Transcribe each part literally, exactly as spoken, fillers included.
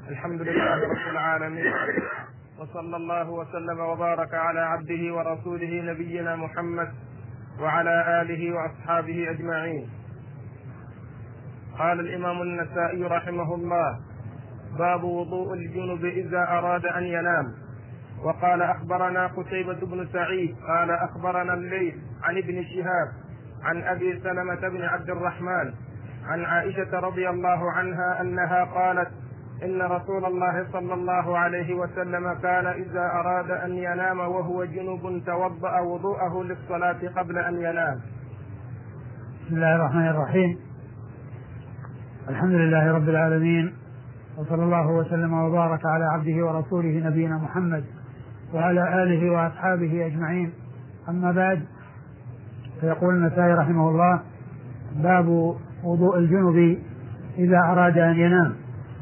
الحمد لله رب العالمين، وصلى الله وسلم وبارك على عبده ورسوله نبينا محمد وعلى آله وأصحابه أجمعين. قال الإمام النسائي رحمه الله: باب وضوء الجنب إذا أراد أن ينام. وقال: أخبرنا قتيبة بن سعيد قال أخبرنا الليث عن ابن شهاب عن أبي سلمة بن عبد الرحمن عن عائشة رضي الله عنها أنها قالت: إن رسول الله صلى الله عليه وسلم كان إذا أراد أن ينام وهو جنب توضأ وضوءه للصلاة قبل أن ينام. بسم الله الرحمن الرحيم. الحمد لله رب العالمين، وصلى الله وسلم وبارك على عبده ورسوله نبينا محمد وعلى آله وأصحابه أجمعين. أما بعد، فيقول النسائي رحمه الله: باب وضوء الجنب إذا أراد أن ينام.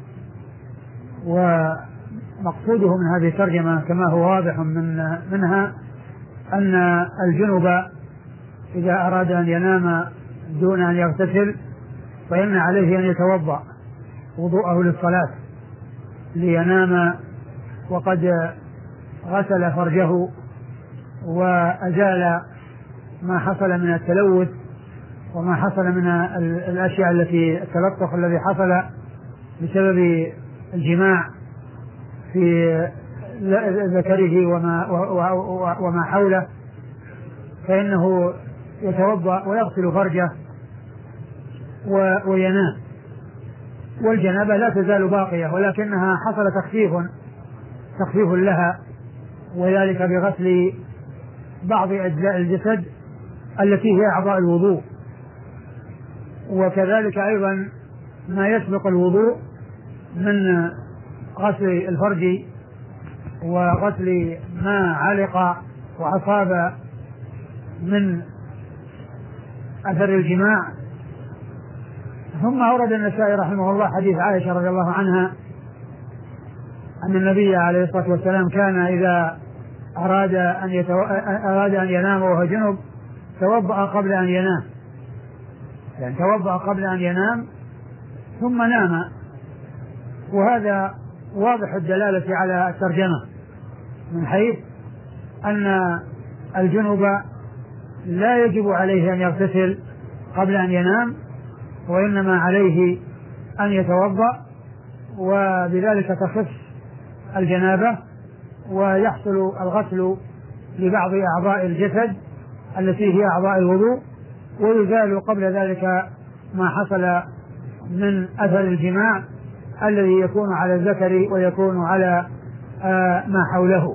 ومقصوده من هذه الترجمة كما هو واضح من منها أن الجنب إذا أراد أن ينام دون أن يغتسل فإن عليه أن يتوضأ وضوءه للصلاة لينام وقد غسل فرجه وأزال ما حصل من التلوث وما حصل من الأشياء التي التلطخ الذي حصل بسبب الجماع في ذكره وما, وما حوله، فإنه يتوضأ ويغسل فرجه وينام. والجنابة لا تزال باقية، ولكنها حصل تخفيف تخفيف لها، وذلك بغسل بعض أجزاء الجسد التي هي أعضاء الوضوء، وكذلك أيضا ما يسبق الوضوء من غسل الفرج وغسل ما علق وأصاب من أثر الجماع. ثم أورد النسائي رحمه الله حديث عائشة رضي الله عنها أن النبي عليه الصلاة والسلام كان إذا أراد أن, يتو... أراد أن ينام وهو جنب توضأ قبل أن ينام، يعني توضأ قبل أن ينام ثم نام. وهذا واضح الدلالة على الترجمة من حيث أن الجنب لا يجب عليه أن يغتسل قبل أن ينام، وإنما عليه أن يتوضأ، وبذلك تخف الجنابة ويحصل الغسل لبعض أعضاء الجسد التي هي أعضاء الوضوء، ويزال قبل ذلك ما حصل من أثر الجماع الذي يكون على الذكر ويكون على آه ما حوله.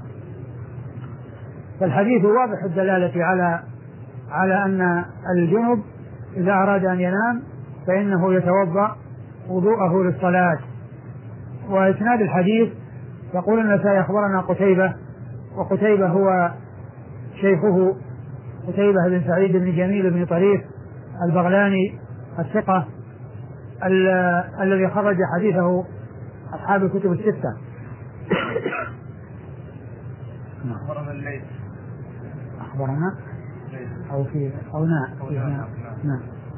فالحديث واضح الدلالة على على أن الجنب إذا أراد أن ينام فإنه يتوضأ وضوءه للصلاة. وإسناد الحديث يقول النسائي: أخبرنا قتيبة، وقتيبة هو شيخه قتيبة بن سعيد بن جميل بن طريف البغلاني الثقة ال- الذي خرج حديثه أصحاب الكتب الستة. أخبرنا الليث أخبرنا أو في أو ناء نعم.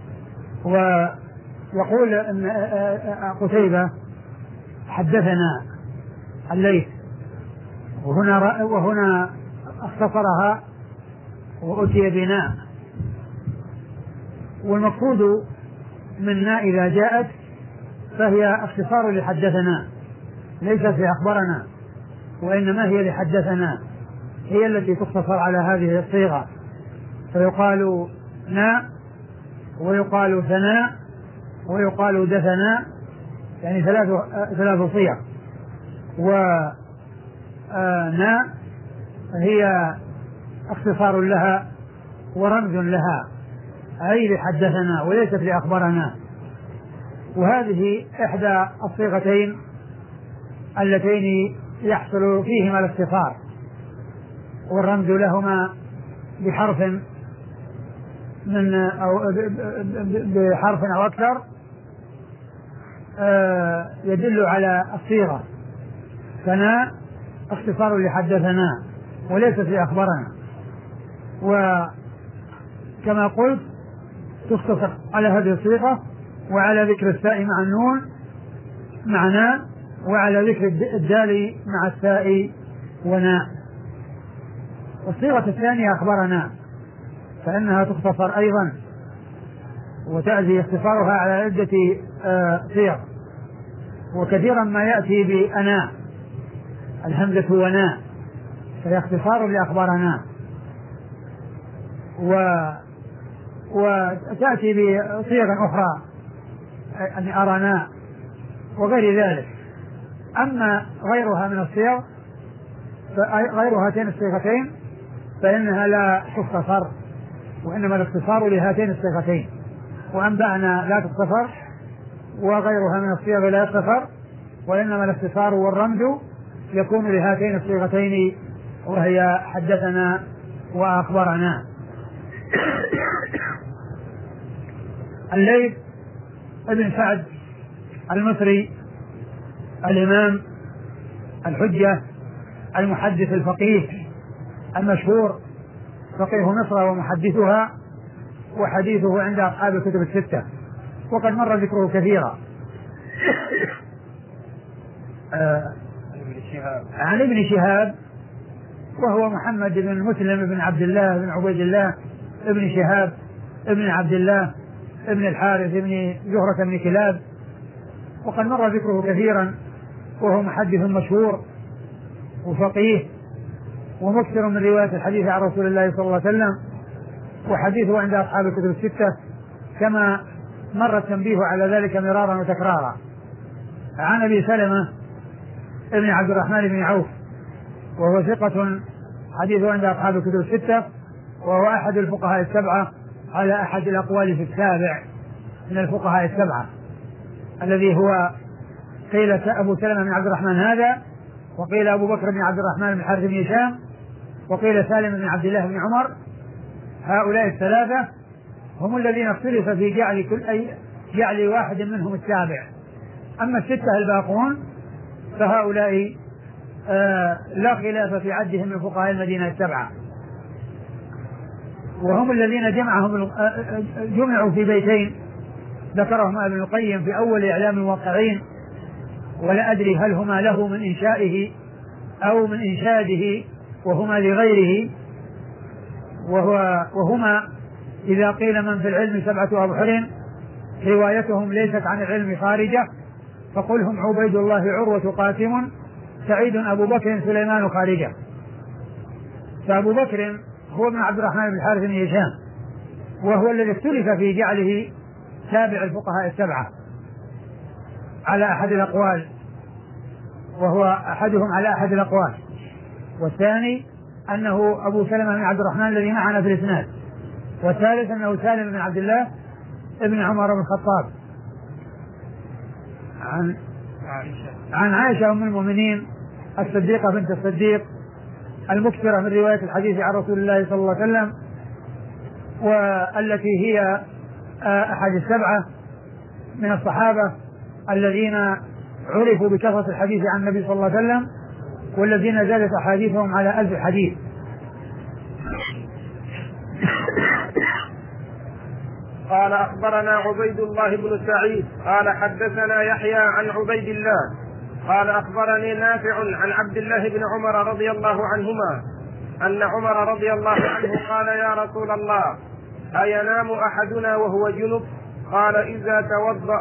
ويقول أن قتيبة حدثنا الليث، وهنا وهنا اختصرها وأتي بناء، والمقصود من ناء إذا جاءت فهي اختصار لحدثنا، ليست لأخبرنا، وإنما هي لحدثنا، هي التي تختصر على هذه الصيغة، فيقال ناء ويقال ثناء ويقال دثناء، يعني ثلاث ثلاث صيغ. وناء هي اختصار لها ورمز لها، أي لحدثنا وليست لأخبرنا. وهذه إحدى الصيغتين اللتين يحصل فيهما الاختصار والرمز لهما بحرف من أو بحرف أو أكثر يدل على الصيغة. ثناء اختصار لحدثنا وليست لأخبرنا، وكما قلت تختصر على هذه الصيغة وعلى ذكر الثاء مع النون معناه، وعلى ذكر الدال مع التاء وناء. والصيغة الثانية أخبرنا، فإنها تختصر أيضا وتأتي اختصارها على عدة صيغ، وكثيرا ما يأتي بأنا الهمزة وناء فهي اختصار لأخبرنا، و وتأتي بصيغ أخرى أن أرنا وغير ذلك. أما غيرها من الصيغ غير هاتين الصيغتين فإنها لا تختصر، وإنما الاختصار لهاتين الصيغتين. وأنبأنا لا تختصر وغيرها من الصيغ لا يختصر، وإنما الاختصار والرمز يكون لهاتين الصيغتين وهي حدثنا وأخبرنا. الليث ابن سعد المصري الإمام الحجة المحدث الفقيه المشهور، فقيه مصر ومحدثها، وحديثه عند أصحاب الكتب الستة، وقد مر ذكره كثيرا. عن ابن شهاب وهو محمد بن مسلم بن عبد الله بن عبيد الله ابن شهاب ابن عبد الله ابن الحارث ابن زهرة بن كلاب، وقد مر ذكره كثيرا، وهو محدث مشهور وفقيه ومكثر من رواية الحديث عن رسول الله صلى الله عليه وسلم، وحديثه عند أصحاب الكتب الستة كما مر التنبيه على ذلك مرارا وتكرارا. عن أبي سلمة ابن عبد الرحمن بن عوف وهو ثقة حديثه عند أصحاب الكتب الستة، وهو أحد الفقهاء السبعة على أحد الأقوال في السابع من الفقهاء السبعة، الذي هو قيل أبو سلمة بن عبد الرحمن هذا، وقيل أبو بكر بن عبد الرحمن بن حارث بن هشام، وقيل سالم بن عبد الله بن عمر. هؤلاء الثلاثة هم الذين اختلف في جعل كل أي جعل واحد منهم السابع. أما الستة الباقون فهؤلاء آه لا خلاف في عدهم من فقهاء المدينة السبعة، وهم الذين جمعهم جمعوا في بيتين ذكرهما ابن القيم في أول إعلام الواقعين، ولا أدري هل هما له من إنشائه أو من إنشاده، وهما لغيره، وهو وهما إذا قيل من في العلم سبعة أبحر روايتهم ليست عن العلم خارجة، فقل هم عبيد الله عروة قاسم سعيد أبو بكر سليمان خارجة. فأبو بكر هو ابن عبد الرحمن بن الحارث بن هشام، وهو الذي اختلف في جعله تابع الفقهاء السبعة على أحد الأقوال، وهو أحدهم على أحد الأقوال، والثاني أنه أبو سلمة بن عبد الرحمن الذي معنا في الإسناد، والثالث أنه سالم بن عبد الله ابن عمر بن الخطاب. عن عن عائشة أم المؤمنين الصديقة بنت الصديق المكثرة من رواية الحديث عن رسول الله صلى الله عليه وسلم، والتي هي أحد السبعة من الصحابة الذين عرفوا بكثرة الحديث عن النبي صلى الله عليه وسلم، والذين زادت أحاديثهم على ألف حديث. قال أخبرنا عبيد الله بن سعيد قال حدثنا يحيى عن عبيد الله قال أخبرني نافع عن عبد الله بن عمر رضي الله عنهما أن عمر رضي الله عنه قال يا رسول الله أينام أحدنا وهو جنب؟ قال إذا توضأ.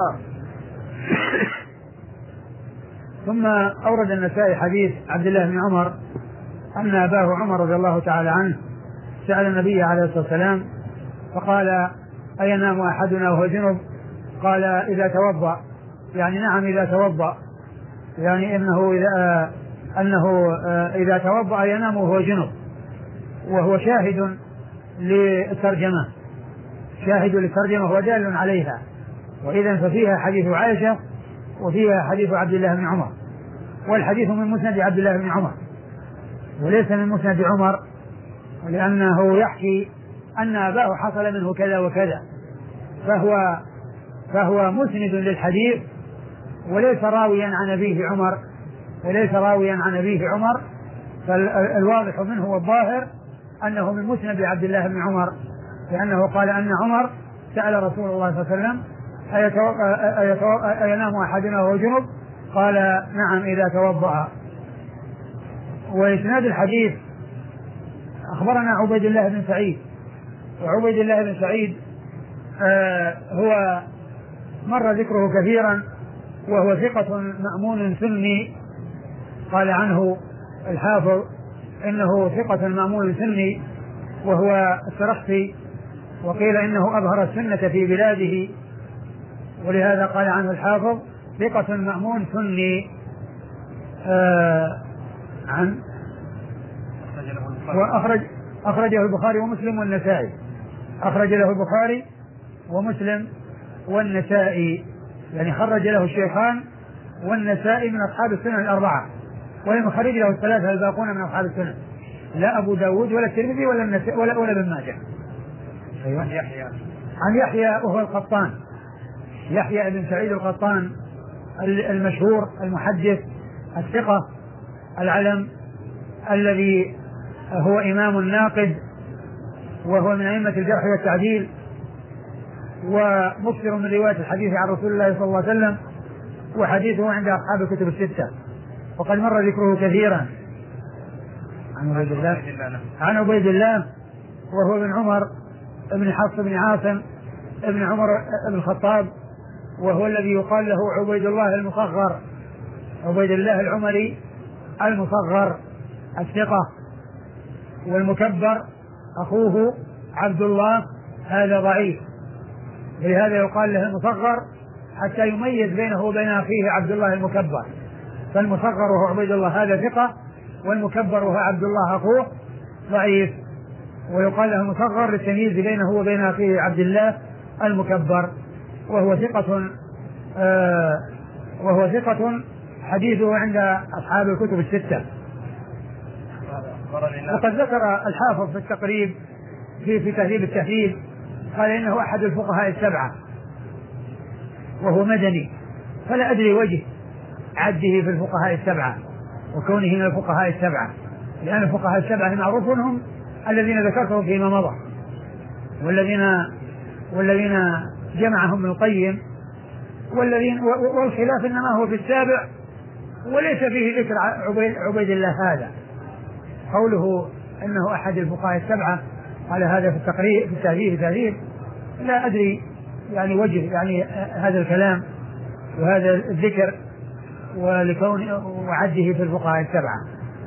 ثم أورد النسائي حديث عبد الله بن عمر أن أباه عمر رضي الله تعالى عنه سأل النبي عليه الصلاة والسلام فقال أينام أحدنا وهو جنب؟ قال إذا توضأ، يعني نعم إذا توضأ، يعني إنه إذا أنه إذا توضأ ينام وهو جنب، وهو شاهد للترجمة شاهد للترجمة ودال عليها، وإذا ففيها حديث عائشة وفيها حديث عبد الله بن عمر، والحديث من مسند عبد الله بن عمر وليس من مسند عمر، لأنه يحكي أن أباه حصل منه كذا وكذا، فهو فهو مسند للحديث وليس راويا عن أبيه عمر وليس راويا عن أبيه عمر فالواضح منه والظاهر أنه من مسند عبد الله بن عمر، لأنه قال أن عمر سأل رسول الله صلى الله عليه وسلم أينام أحدنا وهو جنب؟ قال نعم إذا توضأ. وإسناد الحديث أخبرنا عبيد الله بن سعيد، وعبيد الله بن سعيد آه هو مر ذكره كثيرا، وهو ثقة مأمون سني، قال عنه الحافظ إنه ثقة مأمون سني، وهو السرخسي، وقيل إنه أظهر السنة في بلاده، ولهذا قال عنه الحافظ ثقة مأمون سني. آه عن وأخرج أخرجه البخاري ومسلم والنسائي، أخرج له البخاري ومسلم والنسائي، يعني خرج له الشيخان والنسائي من أصحاب السنن الأربعة، ولم يخرج له الثلاثة الباقون من أصحاب السنن، لا أبو داود ولا الترمذي ولا النسائي ولا ولا ابن ماجه. أيوة. عن يحيى عن يحيى وهو القطان، يحيى بن سعيد القطان المشهور المحدث الثقة العلم الذي هو إمام ناقد، وهو من أئمة الجرح والتعديل، ومكثر من رواية الحديث عن رسول الله صلى الله عليه وسلم، وحديثه عند أصحاب الكتب الستة، وقد مر ذكره كثيرا. عن عبيد الله عن عبيد الله وهو ابن عمر ابن حفص بن عاصم ابن عمر ابن الخطاب، وهو الذي يقال له عبيد الله المصغر، عبيد الله العمري المصغر الثقة، والمكبر أخوه عبد الله هذا ضعيف، ولهذا يقال له المصغر حتى يميز بينه وبين أخيه عبد الله المكبر، فالمصغر وهو عبيد الله هذا ثقة، والمكبر وهو عبد الله أخوه ضعيف، ويقال له المصغر للتمييز بينه وبين أخيه عبد الله المكبر، وهو ثقة آه وهو ثقة حديثه عند أصحاب الكتب الستة. وقد ذكر الحافظ في التقريب في في تهذيب التهذيب قال إنه أحد الفقهاء السبعة، وهو مدني، فلا أدري وجه عده في الفقهاء السبعة وكونه من الفقهاء السبعة، لأن الفقهاء السبعة معروف هم الذين ذكرتهم فيما مضى، والذين والذين جمعهم ابن القيم، والذين والخلاف إنما هو في السابع، وليس فيه ذكر عبيد, عبيد الله هذا. قوله أنه أحد الفقهاء السبعة على هذا في التقرير في التهذيب تهذيب لا أدري يعني وجه يعني هذا الكلام وهذا الذكر ولكون وعده في الفقهاء السبعة.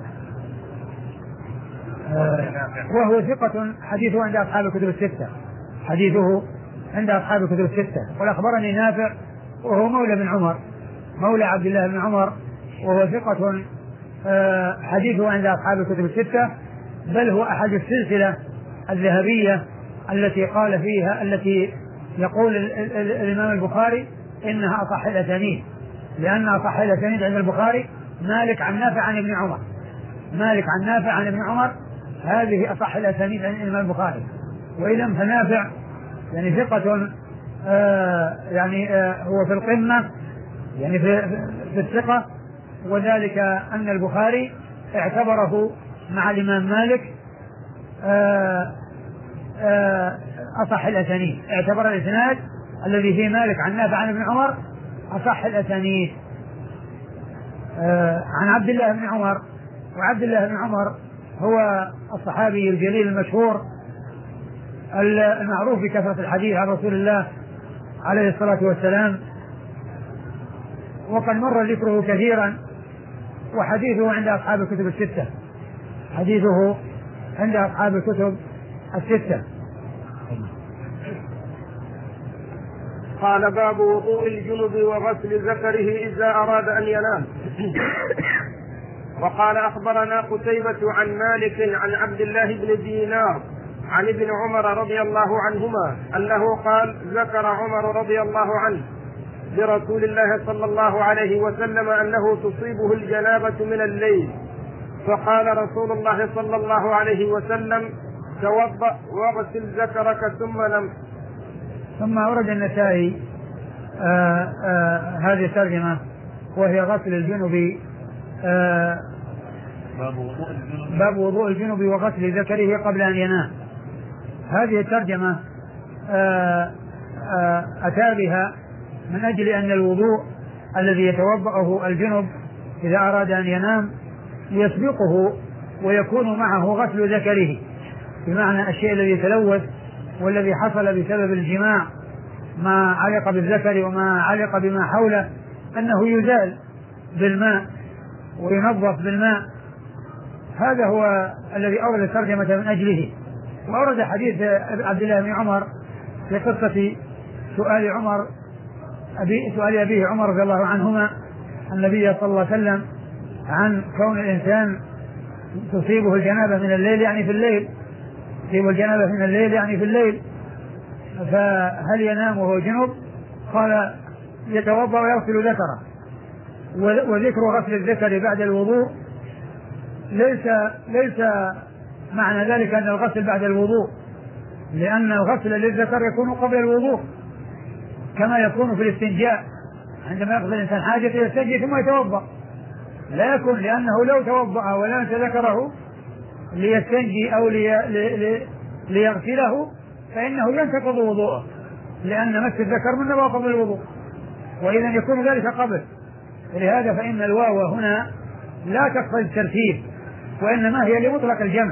آه وهو ثقة حديثه عند أصحاب الكتب الستة، حديثه عند أصحاب الكتب الستة. والأخبرني نافع وهو مولى بن عمر، مولى عبد الله بن عمر، وهو ثقة آه حديثه عند أصحاب الكتب الستة، بل هو أحد السلسلة الذهبية التي قال فيها التي يقول ال ال ال الإمام البخاري إنها أصح الأسانيد، لأن أصح الأسانيد عند البخاري مالك عن نافع عن ابن عمر، مالك عن نافع عن ابن عمر، هذه أصح الأسانيد عند الإمام البخاري. وإذا فنافع يعني ثقة آه يعني آه هو في القمة يعني في, في الثقة، وذلك أن البخاري اعتبره مع الإمام مالك آه آه أصح الأسانيد، اعتبر الإسناد الذي فيه مالك عن نافع عن ابن عمر أصح الأسانيد. آه عن عبد الله بن عمر، وعبد الله بن عمر هو الصحابي الجليل المشهور المعروف بكثرة الحديث عن رسول الله عليه الصلاة والسلام، وقد مر ذكره كثيرا، وحديثه عند أصحاب الكتب الستة، حديثه عند أصحاب الكتب الستة. قال باب وضوء الجنب وغسل ذكره إذا أراد أن ينام. وقال أخبرنا قتيبة عن مالك عن عبد الله بن دينار عن ابن عمر رضي الله عنهما أنه قال ذكر عمر رضي الله عنه لرسول الله صلى الله عليه وسلم أنه تصيبه الجنابة من الليل، فقال رسول الله صلى الله عليه وسلم توضأ واغسل ذكرك ثم نم. ثم أورد النسائي آآ آآ هذه الترجمة وهي غسل الجنب، باب وضوء الجنب وغسل ذكره قبل أن ينام. هذه الترجمة آآ آآ أتى بها من أجل أن الوضوء الذي يتوضأه الجنب إذا أراد أن ينام يسبقه ويكون معه غسل ذكره، بمعنى الشيء الذي يتلوث والذي حصل بسبب الجماع ما علق بالذكر وما علق بما حوله أنه يزال بالماء وينظف بالماء. هذا هو الذي أورد الترجمة من أجله. وأورد حديث عبد الله بن عمر في قصة سؤال عمر أبي سؤال أبيه عمر رضي الله عنهما النبي صلى الله عليه وسلم عن كون الإنسان تصيبه الجنابة من الليل يعني في الليل تصيبه الجنابة من الليل يعني في الليل فهل ينام وهو جنب؟ قال يتوضأ ويغسل ذكره. وذكر غسل الذكر بعد الوضوء ليس ليس معنى ذلك أن الغسل بعد الوضوء، لأن الغسل للذكر يكون قبل الوضوء كما يكون في الاستنجاء، عندما يقضي الإنسان حاجته يستنجي ثم يتوضأ، لا يكون، لأنه لو توضأ ولمس ذكره ليستنجي أو لي لي ليغسله فإنه ينتقض وضوءه، لأن مس الذكر من نواقض الوضوء، وإذا يكون ذلك قبل. ولهذا فإن الواو هنا لا تقتضي الترتيب، وإنما هي لمطلق الجمع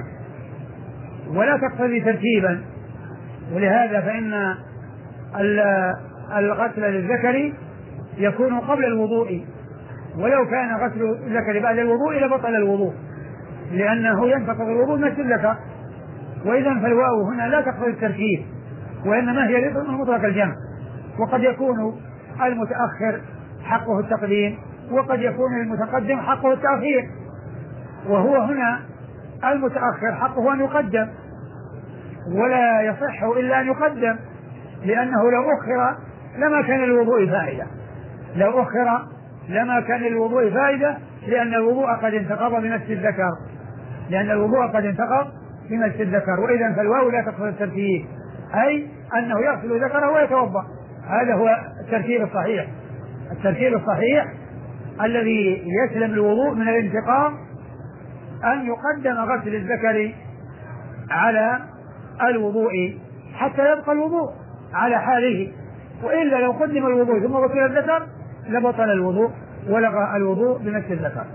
ولا تقتضي ترتيبا. ولهذا فإن الغسل للذكر يكون قبل الوضوء، ولو كان غسل الذكر بعد الوضوء لبطل الوضوء، لأنه ينتقض الوضوء مثل الذكر. وإذا فالواو هنا لا تقتضي الترتيب، وإنما هي لمطلق الجمع. وقد يكون المتأخر حقه التقديم، وقد يكون المتقدم حقه التأخير، وهو هنا المتأخر حقه أن يقدم، ولا يصح إلا أن يقدم، لأنه لو أخر لما كان الوضوء فائدة لو أخر لما كان الوضوء فائدة لأن الوضوء قد انتقض بمس الذكر لأن الوضوء قد انتقض بمس الذكر. وإذا فالواو لا تقتضي الترتيب، أي أنه يغسل ذكره ويتوضأ. هذا هو الترتيب الصحيح الترتيب الصحيح الذي يسلم الوضوء من الانتقاض، أن يقدم غسل الذكر على الوضوء حتى يبقى الوضوء على حاله، وإلا لو قدم الوضوء ثم غسل الذكر لبطل الوضوء ولغى الوضوء بمس الذكر.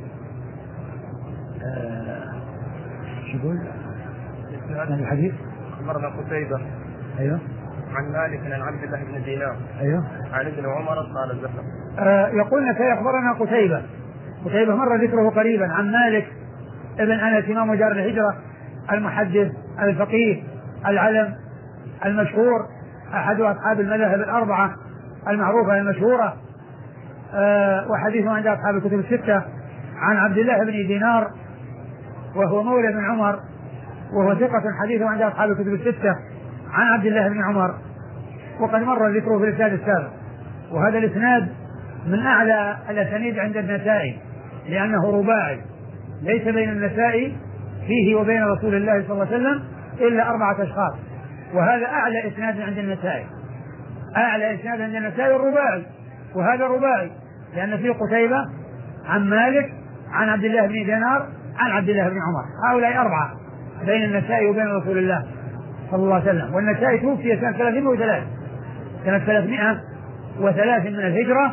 شو يقول الحديث؟ أخبرنا قتيبة أيوه عن مالك عن عبد الله بن دينار أيوه عن ابن عمر قال الذكر. آه يقول لك أخبرنا قتيبة قتيبة مر ذكره قريبا عن مالك ابن أنس إمام دار الهجرة المحدث الفقيه العلم المشهور أحد أصحاب المذاهب الأربعة المعروفة المشهورة، أه وحديثه عند أصحاب الكتب الستة، عن عبد الله بن دينار وهو مولى بن عمر، وهو ثقة حديثه عند أصحاب الكتب الستة عن عبد الله بن عمر، وقد مر ذكره في الإسناد السابق. وهذا الإسناد من أعلى الأسانيد عند النسائي، لأنه رباعي، ليس بين النسائي فيه وبين رسول الله صلى الله عليه وسلم إلا أربعة أشخاص، وهذا أعلى إسناد عند النسائي أعلى إسناد عند النسائي الرباعي، وهذا رباعي لأن فيه قتيبة عن مالك عن عبد الله بن دينار عن عبد الله بن عمر، هؤلاء أربعة بين النسائي وبين رسول الله صلى الله عليه وسلم. والنسائي توفي سنة ثلاثمائة وثلاثة سنة ثلاثمائة وثلاث من الهجرة،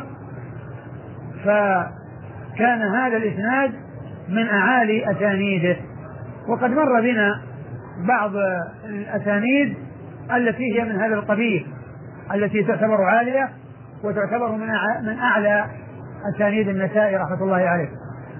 فكان هذا الإسناد من أعالي أسانيده. وقد مر بنا بعض الأسانيد التي هي من هذا القبيل، التي تعتبر عالية وتعتبر من من أعلى أسانيد النسائي رحمة الله عليه.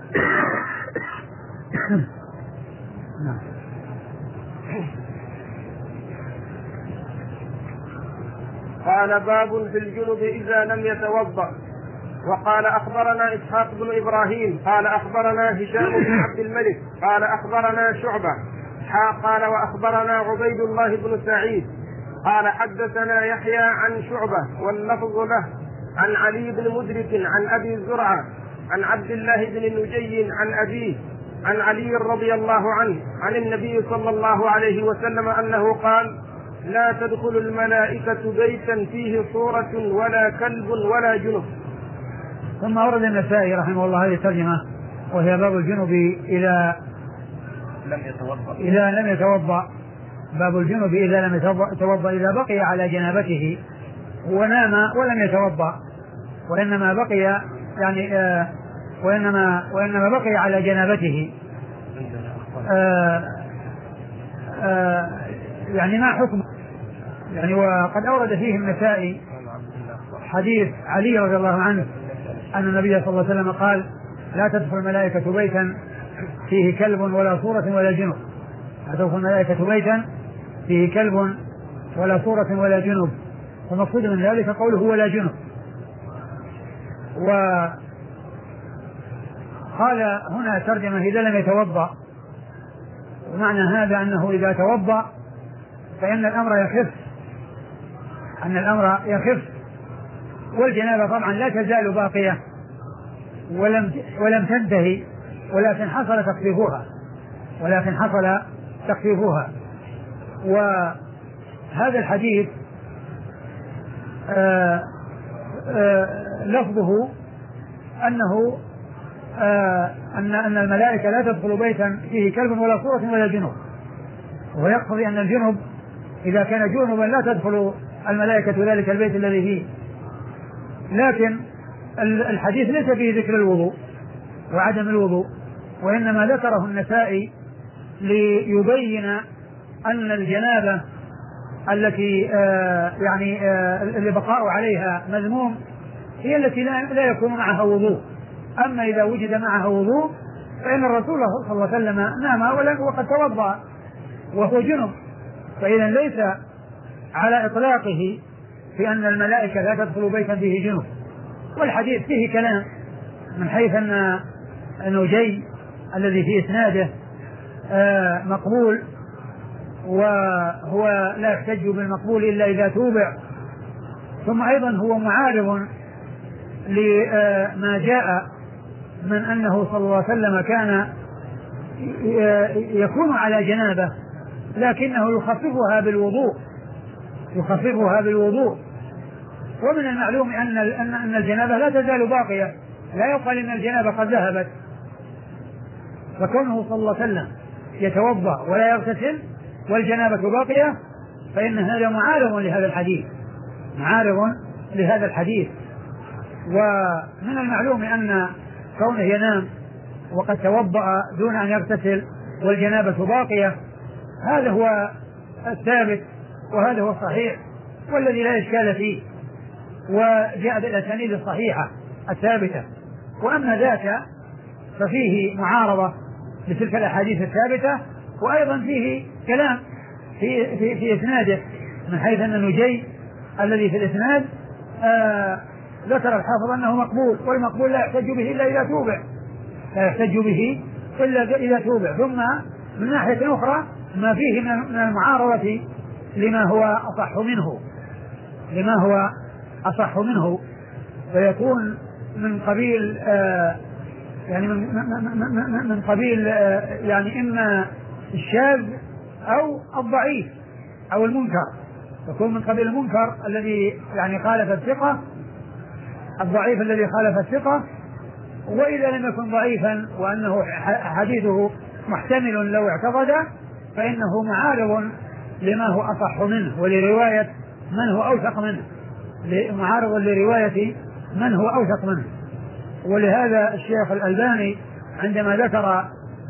قال باب في الجنب إذا لم يتوضأ. وقال أخبرنا إسحاق بن إبراهيم قال أخبرنا هشام بن عبد الملك قال أخبرنا شعبة حا قال وأخبرنا عبيد الله بن سعيد قال حدثنا يحيى عن شعبة واللفظ له عن علي بن مدرك عن أبي زرعة عن عبد الله بن نجي عن أبيه عن علي رضي الله عنه عن النبي صلى الله عليه وسلم أنه قال: لا تدخل الملائكة بيتا فيه صورة ولا كلب ولا جنب. ثم أورد النسائي رحمه الله هذه الترجمة، وهي باب الجنب إذا لم يتوضأ إذا لم يتوضأ باب الجنب إذا لم يتوضأ إذا بقي على جنابته ونام ولم يتوضأ، وإنما بقي يعني آه وإنما وإنما بقي على جنابته. آه آه يعني ما حكم يعني. وقد أورد فيه النسائي حديث علي رضي الله عنه أن النبي صلى الله عليه وسلم قال: لا تدخل الملائكة بيتا فيه كلب ولا صورة ولا جنب. لا تدخل الملائكة بيتا فيه كلب ولا صورة ولا جنب. والمقصود من ذلك قوله ولا جنب. وقال هنا ترجمة إذا لم يتوضأ، ومعنى هذا أنه إذا توضأ فإن الأمر يخف، أن الأمر يخف، والجنابة طبعا لا تزال باقية ولم ولم تنتهي، ولكن حصل تخفيفها ولكن حصل تخفيفها. وهذا الحديث آآ آآ لفظه أنه أن أن الملائكة لا تدخل بيتا فيه كلب ولا صورة ولا جنوب، ويقتضي أن الجنب إذا كان جنبا لا تدخل الملائكة ذلك البيت الذي فيه. لكن الحديث ليس فيه ذكر الوضوء وعدم الوضوء، وإنما ذكره النسائي ليبين أن الجنابة التي آه يعني آه اللي بقاء عليها مذموم هي التي لا يكون معها وضوء. أما إذا وجد معها وضوء فإن الرسول صلى الله عليه وسلم نام وقد توضأ وهو جنب، فإذا ليس على إطلاقه في أن الملائكة لا تدخل بيتا فيه جنب. والحديث فيه كلام من حيث أن نجي الذي في إسناده آه مقبول، وهو لا يحتج بالمقبول إلا إذا توبع. ثم أيضا هو معارض لما جاء من أنه صلى الله عليه وسلم كان يكون على جنابه لكنه يخففها بالوضوء يخففها بالوضوء ومن المعلوم أن أن الجنابة لا تزال باقية، لا يقال أن الجنابة قد ذهبت. فكونه صلى الله عليه وسلم يتوضأ ولا يغتسل والجنابة باقية فإن هذا معارض لهذا الحديث معارض لهذا الحديث. ومن المعلوم أن كونه ينام وقد توضأ دون أن يغتسل والجنابة باقية هذا هو الثابت وهذا هو الصحيح والذي لا إشكال فيه، وجاء بالأسانيد الصحيحة الثابتة. وأما ذاك ففيه معارضة لتلك الأحاديث الثابتة، وأيضا فيه كلام في, في, في إسناده من حيث أن النجي الذي في الإسناد آه ذكر الحافظ أنه مقبول، والمقبول لا يحتج به إلا إذا توبع لا يحتج به إلا إذا توبع. ثم من ناحية أخرى ما فيه من المعارضة لما هو أصح منه لما هو أصح منه فيكون من قبيل آه يعني من, من, من قبيل آه يعني إما الشاذ أو الضعيف أو المنكر، يكون من قبيل المنكر الذي يعني خالف الثقة، الضعيف الذي خالف الثقة. وإذا لم يكن ضعيفا وأنه حديثه محتمل لو اعتقد فإنه معارض لما هو أصح منه ولرواية من هو أوثق منه معارض لرواية من هو أوثق منه. ولهذا الشيخ الألباني عندما ذكر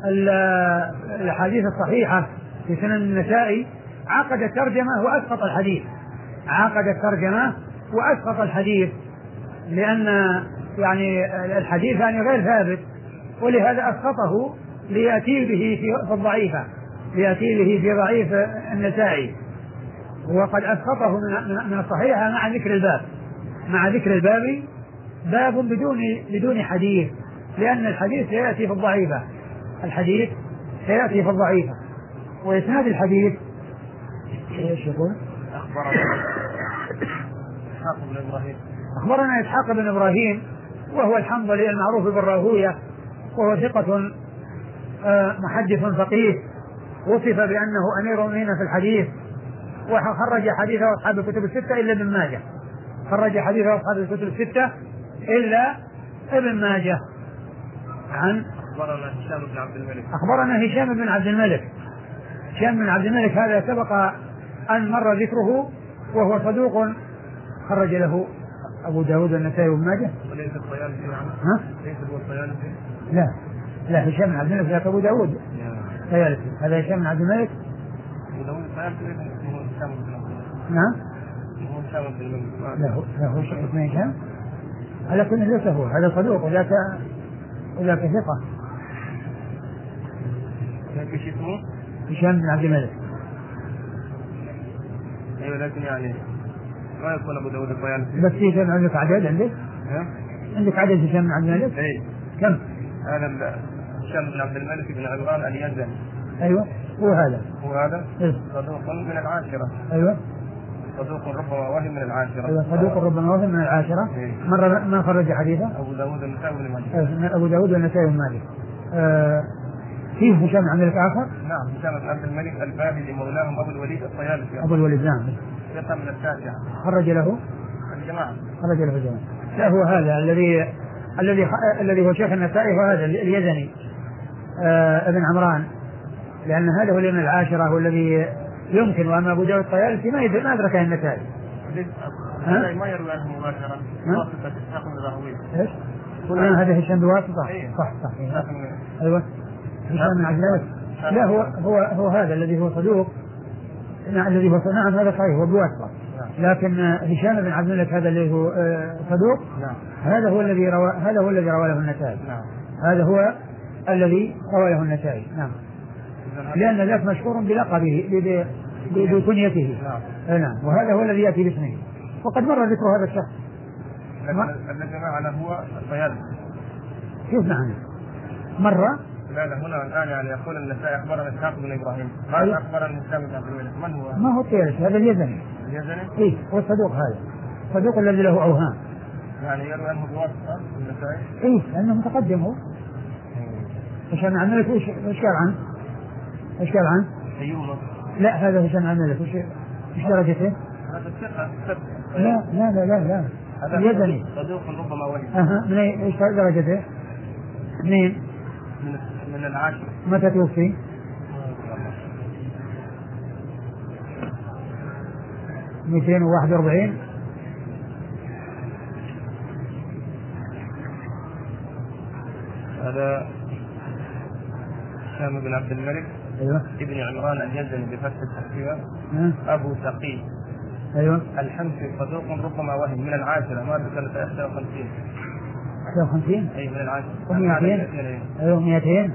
الحديث الصحيحة في سنن النسائي عقد الترجمة وأسقط الحديث عقد الترجمة وأسقط الحديث لأن يعني الحديث يعني غير ثابت، ولهذا أسقطه ليأتي به في الضعيفة ليأتي به في ضعيف النسائي، وقد أسقطه من الصحيحة مع ذكر الباب مع ذكر الباب باب بدون بدون حديث، لأن الحديث سيأتي في الضعيفة الحديث سيأتي في الضعيفة. وإسناد الحديث ايش يقول؟ أخبرنا إسحاق بن إبراهيم أخبرنا إسحاق بن إبراهيم وهو الحنظلي المعروف بالراهوية، وهو ثقة محدث فقيه وصف بأنه أمير المؤمنين في الحديث، وخرج حديثه أصحاب الكتب الستة إلا ابن ماجه خرج حديثه أصحاب الكتب الستة إلا ابن ماجه. عن أخبرنا هشام بن عبد الملك أخبرنا هشام بن عبد الملك هشام بن عبد الملك هذا سبق أن مر ذكره، وهو صدوق خرج له أبو داود والنسائي وابن ماجه. وليس الطيالسي عنه؟ ها؟ ليس هو الطيالسي؟ لا لا هشام بن عبد الملك ذاك أبو داود الطيالسي، هذا هشام بن عبد الملك. أبو داود الطيالسي هو هشام بن عبد الملك. نعم. هو هشام بن الملك. لا هو لا هو اسمه هشام. على كل ليس هو، هذا صدوق وذاك وذاك ثقة. ايش اسمه؟ هشام بن عبد الملك. ايوه لكن يعني ما يكون ابو داود الطيالسي. بس في كم عندك عدد عندك؟ ها؟ عندك عدد هشام بن عبد الملك؟ اي. كم؟ هذا هشام بن عبد الملك بن عمران اليزني. ايوه هو هذا. هو هذا؟ إيه؟ صدوق من العاشرة. ايوه. صدوق ربما وهم من العاشرة. ايوه صدوق ربما وهم من العاشرة. إيه؟ مرة ما خرج حديثه؟ ابو داود والنسائي وابن ماجه. ابو داود والنسائي وابن ماجه. آه فيه هشام بن عبد الملك آخر؟ نعم هشام بن عبد الملك الباهلي مولاهم ابو الوليد الطيالسي. ابو الوليد نعم. ثقة من التاسعة. خرج له الجماعة. خرج له الجماعة. لا هو هذا الذي الذي الذي هو شيخ النسائي، هو هذا اليزني آه ابن عمران، لأن هذا هو من العاشرة والذي يمكن. وأما أبو داود الطيالسي ما ما أدركه النسائي. هذا ما يروي عنه مباشرة. واسطة إسحاق بن راهويه. إيش؟ قلنا هذا هشام بواسطة. أيه. صح صح. أيوة هشام بن عبد الملك. لا هو هو هو هذا الذي هو صدوق. نعم الذي هو نعم هذا صحيح هو بواسطة. لكن هشام بن عبد الملك هذا اللي هو صدوق. نعم. هذا هو الذي روى هذا هو الذي روى له النسائي. نعم. هذا هو الذي روى له النسائي. نعم. لأن ذاك مشهور بلقبه بكنيته. نعم. نعم. وهذا هو الذي يأتي باسمه، وقد مر ذكر هذا الشخص. الذي معنا هو الطيالسي. كيف معنا؟ مرة؟ لا لا هنا الآن يعني يقول النسائي أخبرنا إسحاق بن إبراهيم. هذا أخبرنا هشام بن عبد الملك. من هو؟ ما هو الطيالسي، هذا اليزني. اليزني؟ إيه هو الصدوق هذا. الصدوق الذي له أوهام. يعني يروي عنه بواسطة النسائي؟ إيه لأنه متقدم هو. هشام بن عبد الملك وش وش قال عنه؟ ايش قال عنه؟ أيوه. لا هذا هشام بن عبد الملك وش ايش درجته؟ هذا الثقة. لا لا لا لا لا اليزني صدوق ربما وهم. اها من ايش درجته؟ اثنين من من العاشرة. متى توفي؟ مئتين وواحد وأربعين. هذا هشام بن عبد الملك. ايوه. ابن عمران اليزني بفتح التحتية. ابو ثقيل. ايوه. الحمصي صدوق ربما وهم من العاشرة. مات سنة إحدى وخمسين. إحدى وخمسين؟ اي من العاشرة. ومئتين. ايوه مئتين.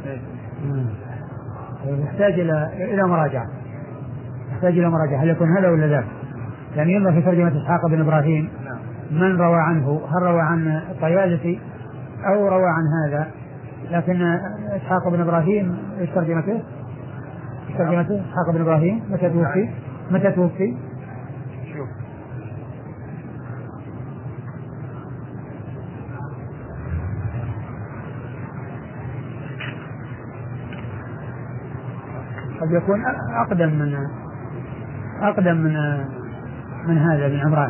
يحتاج الى الى مراجعة. يحتاج الى مراجعة، هل يكون هذا ولا ذاك؟ يعني ينظر في ترجمة إسحاق بن إبراهيم. نعم. من روى عنه، هل روى عن الطيالسي أو روى عن هذا؟ لكن إسحاق بن إبراهيم ايش ترجمته؟ ايش ترجمته؟ إسحاق بن إبراهيم متى توفي؟ متى توفي؟ شوف. قد يكون أقدم من أقدم من من هذا بن عمران.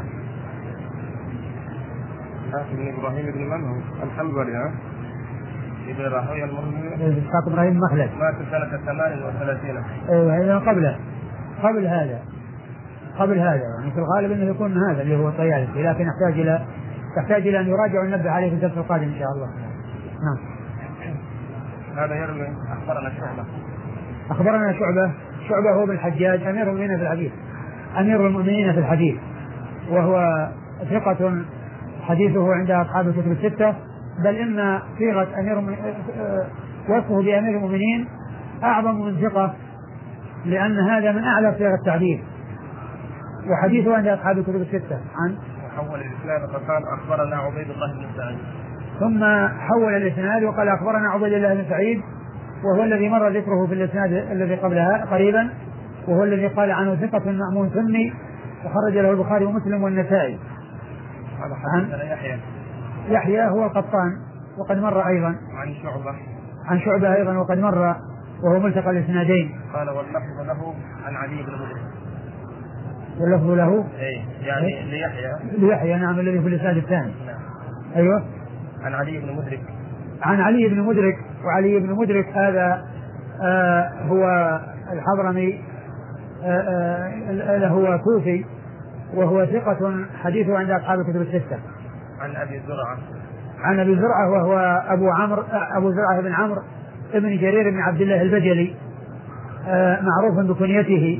ابن إبراهيم بن من هو؟ الحنبلي. ها؟ ابن راهويه المروزي. إسحاق بن إبراهيم مخلد. مات سنة ثمان وثلاثين. أيوه إذا قبله قبل هذا قبل هذا يعني في الغالب أنه يكون هذا اللي هو الطيالسي، لكن يحتاج إلى يحتاج إلى أن يراجع وننبه عليه في الدرس القادم إن شاء الله. نعم. هذا يروي أخبرنا شعبة. أخبرنا شعبة. شعبة هو بن الحجاج أمير المؤمنين في الحديث أمير المؤمنين في الحديث وهو ثقة حديثه عند أصحاب الكتب الستة، بل إن صيغة أمير وصفه بأمير المؤمنين أعظم من ثقة، لأن هذا من أعلى صيغ التعبير، وحديثه عند أصحاب الكتب الستة. عن وحول الإسناد فقال أخبرنا عبيد الله بن سعيد. ثم حول الإسناد وقال أخبرنا عبيد الله بن سعيد، وهو الذي مر ذكره في الإسناد الذي قبلها قريبا، وهو الذي قال عنه ثقة مأمون سني وخرج له البخاري ومسلم والنسائي. عن يحيى. يحيى هو القطان وقد مر أيضا. عن شعبة. عن شعبة أيضا وقد مر، وهو ملتقى الإسنادين. قال واللفظ له عن علي بن مدرك. واللفظ له اي يعني إيه؟ ليحيى. ليحيى نعم الذي في الإسناد الثاني. نعم. أيوه. عن علي بن مدرك. عن علي بن مدرك. وعلي بن مدرك هذا آه هو الحضرمي آه آه هو كوفي، وهو ثقة حديثه عند أصحاب الكتب الستة. عن أبي زرعة. عن أبي زرعة وهو أبو عمرو أبو زرعة بن عمرو ابن جرير بن عبد الله البجلي، معروف بكنيته،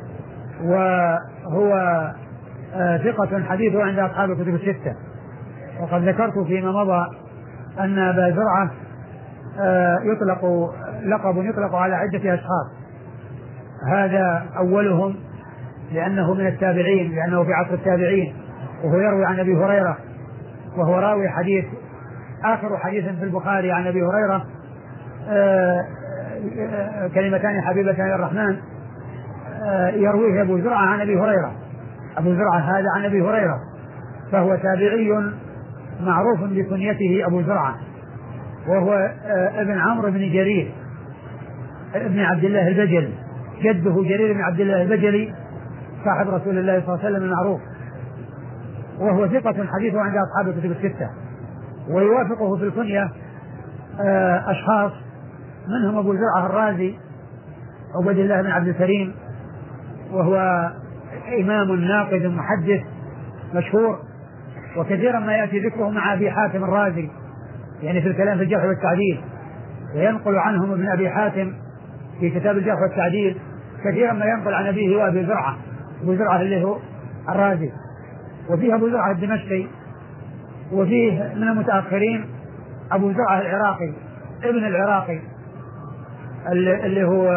وهو ثقة حديثه عند أصحاب الكتب الستة. وقد ذكرت فيما مضى أن أبا زرعة يطلق لقب يطلق على عدة أشخاص. هذا أولهم لأنه من التابعين، لأنه في عصر التابعين، وهو يروي عن أبي هريرة، وهو راوي حديث آخر حديث في البخاري عن أبي هريرة كلمتان حبيبتان الرحمن، يرويه أبو زرعة عن أبي هريرة. أبو زرعة هذا عن أبي هريرة، فهو تابعي معروف بكنيته أبو زرعة، وهو ابن عمرو بن جرير ابن عبد الله البجلي، جده جرير بن عبد الله البجلي صاحب رسول الله صلى الله عليه وسلم المعروف، وهو ثقة حديثه عند أصحاب الكتب الستة. ويوافقه في الكنية أشخاص، منهم أبو زرعة الرازي عبد الله بن عبد الكريم، وهو إمام ناقد محدث مشهور، وكثيرا ما يأتي ذكره مع أبي حاتم الرازي، يعني في الكلام في الجرح والتعديل، وينقل عنهم ابن أبي حاتم في كتاب الجرح والتعديل كثيرا ما ينقل عن أبيه وأبي زرعة، أبو زرعة اللي هو الرازي. وفيه أبو زرعة الدمشقي، وفيه من المتأخرين أبو زرعة العراقي ابن العراقي اللي هو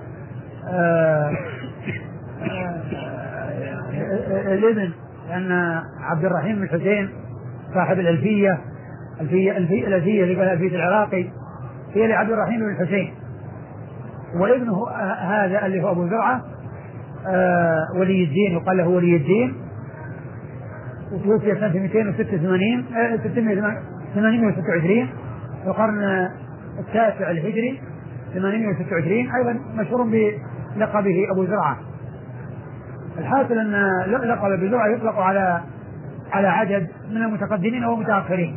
الابن، لأن عبد الرحيم بن الحسين صاحب الألفية الألفية الألفية اللي قال ألفية العراقي هي لعبد الرحيم بن الحسين، وابنه هذا اللي هو أبو زرعة ولي الدين، يقال له ولي الدين، وتوفي سنة مئتين وستة وثمانين ثمانمائة وستة وعشرين في القرن التاسع الهجري، ثمانمائة وستة وعشرين، أيضا مشهور بلقبه أبو زرعة. الحاصل أن لقب أبو زرعة يطلق على على عدد من المتقدمين والمتأخرين.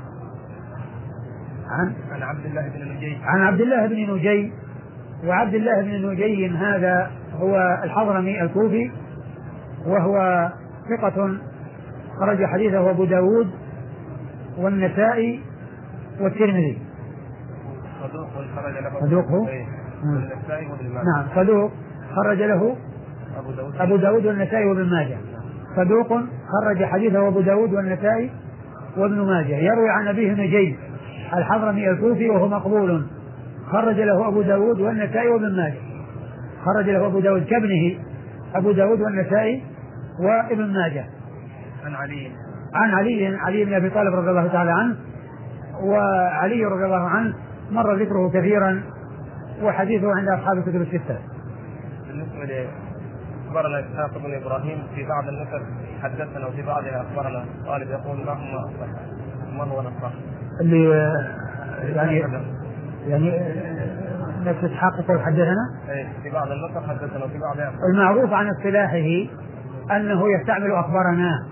عن عن عبد الله بن نجي عن عبد الله بن نجي وعبد الله بن نجي هذا هو الحضرمي الكوفي، وهو ثقة خرج حديثه أبو داود والنسائي والترمذي. صدوق خرج له صدوق هو والنسائي وابن ماجه. نعم صدوق خرج له أبو داود, أبو داود والنسائي وابن ماجه. صدوق خرج حديثه أبو داود والنسائي وابن ماجه، يروي عن أبيه نجي الحضرمي الكوفي وهو مقبول، خرج له أبو داود والنسائي وابن ماجه. خرج له أبو داود كابنه أبو داود والنسائي وابن ماجه. عن علي عن علي علي بن أبي طالب رضي الله تعالى عنه، وعلي رضي الله عنه مر ذكره كثيرا، وحديثه عند أصحاب الكتب الستة. بالنسبة أخبرنا إسحاق بن إبراهيم في بعض النسخ حدثنا، وفي بعضها أخبرنا طالب يقول ما هو ما هو نصح اللي يعني يعني نفس إسحاق يقول حدثنا في بعض النسخ حدثنا وفي بعضها. المعروف عن اصطلاحه أنه يستعمل أخبرنا،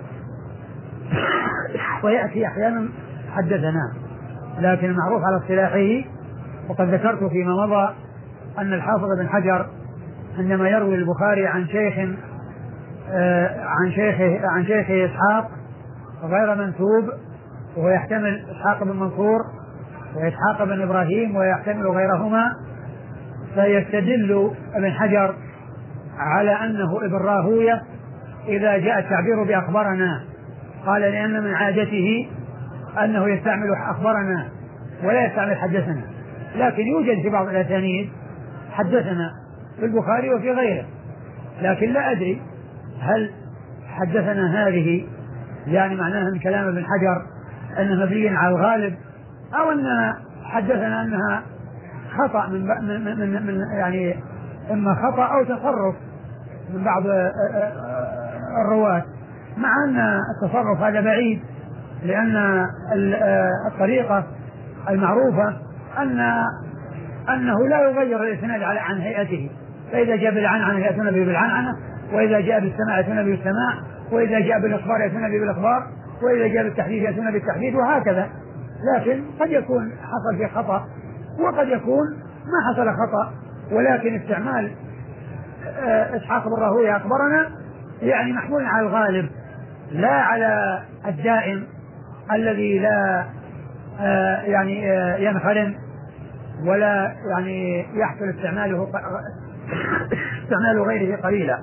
ويأتي أحيانا حدثنا، لكن المعروف على اصطلاحه. وقد ذكرت فيما مضى أن الحافظ بن حجر عندما يروي البخاري عن شيخ آه عن شيخه عن شيخه إسحاق غير منسوب، وهو يحتمل إسحاق بن منصور وإسحاق بن إبراهيم ويحتمل غيرهما، فيستدل ابن حجر على أنه ابن راهوية إذا جاء التعبير بأخبرنا، قال لأن من عادته أنه يستعمل أخبرنا ولا يستعمل حدثنا، لكن يوجد في بعض الأسانيد حدثنا في البخاري وفي غيره، لكن لا أدري هل حدثنا هذه يعني معناها من كلام ابن حجر أنه مبني على الغالب، أو أن حدثنا أنها خطأ من, من, من, من يعني إما خطأ أو تصرف من بعض الرواة، مع أن التصرف هذا بعيد، لأن الطريقة المعروفة أن أنه لا يغير الإسناد عن هيئته، فإذا جاء بالعن عن يأتون به بالعنعنة، وإذا جاء بالسماع يأتون به بالسماع، وإذا جاء بالإخبار يأتون به بالإخبار، وإذا جاء بالتحديث يأتون بالتحديث، وهكذا. لكن قد يكون حصل في خطأ، وقد يكون ما حصل خطأ، ولكن استعمال إسحاق بن راهويه أخبرنا يعني محمول على الغالب لا على الدائم، الذي لا آه يعني آه ينخرم ولا يعني يحصل استعماله استعمال غيره قليلا.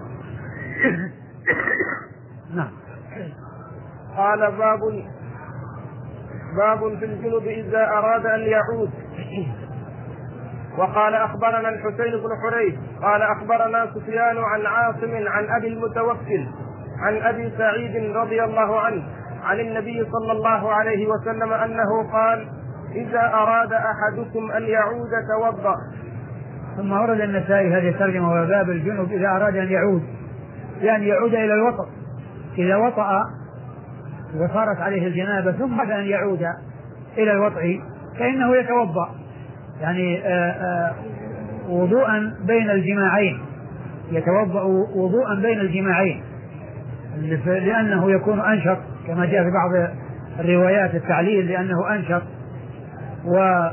نعم. قال باب باب في الجنب إذا أراد أن يعود. وقال أخبرنا الحسين بن حريث قال أخبرنا سفيان عن عاصم عن أبي المتوكل عن أبي سعيد رضي الله عنه عن النبي صلى الله عليه وسلم أنه قال إذا أراد أحدكم أن يعود توضأ. ثم ورد النسائي هذه الترجمة وباب الجنب إذا أراد أن يعود، يعني يعود إلى الوطأ، إذا وطأ وصارت عليه الجنابة ثم أن يعود إلى الوطء فإنه يتوضأ، يعني آآ آآ وضوءا بين الجماعين، يتوضأ وضوءا بين الجماعين لأنه يكون أنشط كما جاء في بعض الروايات التعليل لأنه أنشط. وأورد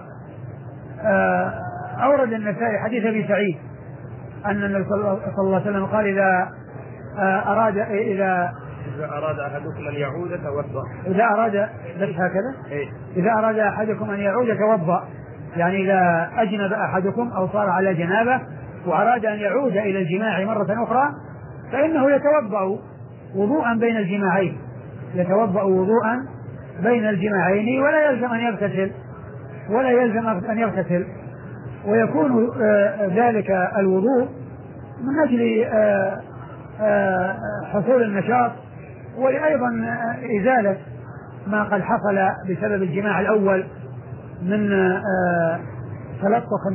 النسائي حديث أبي سعيد أن النبي صلى الله عليه وسلم قال إذا أراد إذا إذا أراد أحدكم أن يعود توضأ. إذا أراد بس هكذا إيه؟ إذا أراد أحدكم أن يعود توضأ، يعني إذا أجنب أحدكم أو صار على جنابه وأراد أن يعود إلى الجماع مرة أخرى فإنه يتوضأ وضوءا بين الجماعين، يتوضأ وضوءا بين الجماعين ولا يلزم أن يغتسل ولا يلزم أن يغتسل ويكون ذلك الوضوء من أجل حصول النشاط وأيضا إزالة ما قد حصل بسبب الجماع الأول من تلطخ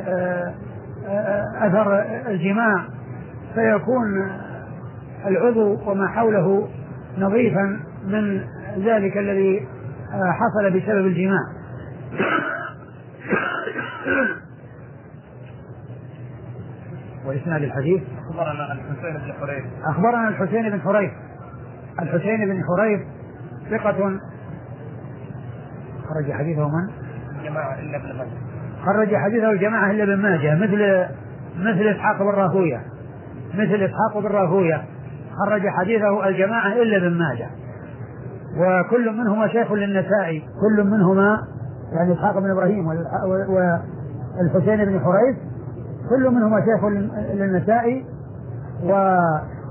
بأثر الجماع، فيكون العضو وما حوله نظيفا من ذلك الذي حصل بسبب الجماع. وإسناد الحديث أخبرنا الحسين بن حريث أخبرنا الحسين بن حريث الحسين بن حريث ثقة خرج حديثه من؟ جماعة إلا ابن ماجه خرج حديثه الجماعة إلا ابن ماجه مثل مثل إسحاق بن راهوية مثل إسحاق بن راهوية خرج حديثه الجماعة إلا ابن ماجه، وكل منهما شيخ للنسائي، كل منهما يعني إسحاق بن إبراهيم والحسين بن حريث كل منهما شيخ للنسائي و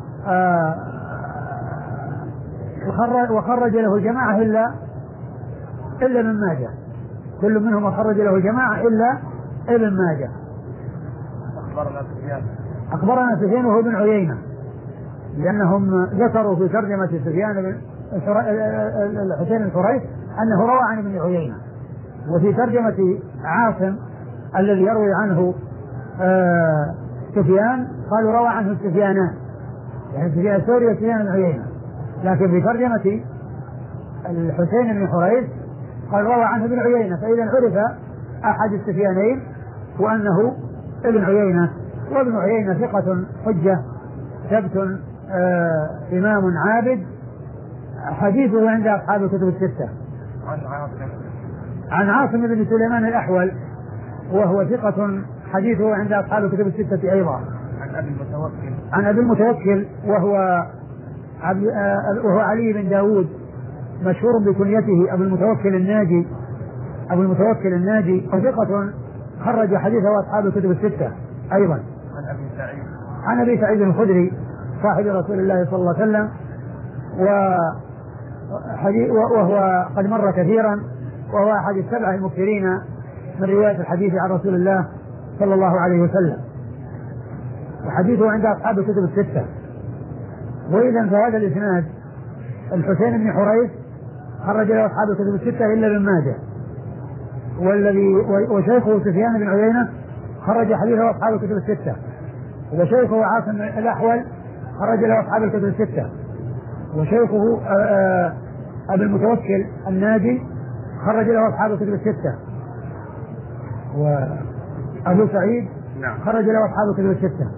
وخرج له الجماعة إلا إلا ابن ماجه، كل منهما خرج له الجماعة إلا ابن ماجه. أخبرنا سفيان أخبرنا سفيان وهو بن عيينة لأنهم ذكروا في ترجمة سفيان بن الحسين بن حريث أنه روى عن ابن عيينة، وفي ترجمة عاصم الذي يروي عنه آه سفيان قالوا روى عنه السفيانان، يعني سفيان الثوري وسفيان بن عيينة، لكن في ترجمة الحسين بن حريث قال روى عنه ابن عيينة، فإذا عرف أحد السفيانين وأنه ابن عيينة، وابن عيينة ثقة حجة ثبت آه إمام عابد، حديثه عند أصحاب الكتب الستة. عن عاصم عن عاصم بن سليمان الأحول وهو ثقة حديثه عند أصحاب الكتب الستة أيضا. عن أبي المتوكل عن أبي المتوكل وهو وهو علي بن داود مشهور بكنيته أبو المتوكل الناجي أبو المتوكل الناجي وثقة خرج حديثه أصحاب الكتب الستة أيضا. عن أبي سعيد عن أبي سعيد الخدري صاحب رسول الله صلى الله عليه وسلم وهو قد مر كثيرا، وهو أحد السبعة المكثرين من رواية الحديث عن رسول الله صلى الله عليه وسلم، وحديثه عند أصحاب الكتب الستة. وإذا فهذا الإسناد الحسين بن حريث خرج له أصحاب الكتب الستة إلا ابن ماجه، والذي وشيخه سفيان بن عيينة خرج حديثه أصحاب الكتب الستة، وشيخه عاصم الأحول خرج له أصحاب الكتب الستة، وشيخه أبو المتوكل الناجي خرج له أصحاب الكتب الستة، وأبو سعيد خرج له أصحاب الكتب الستة.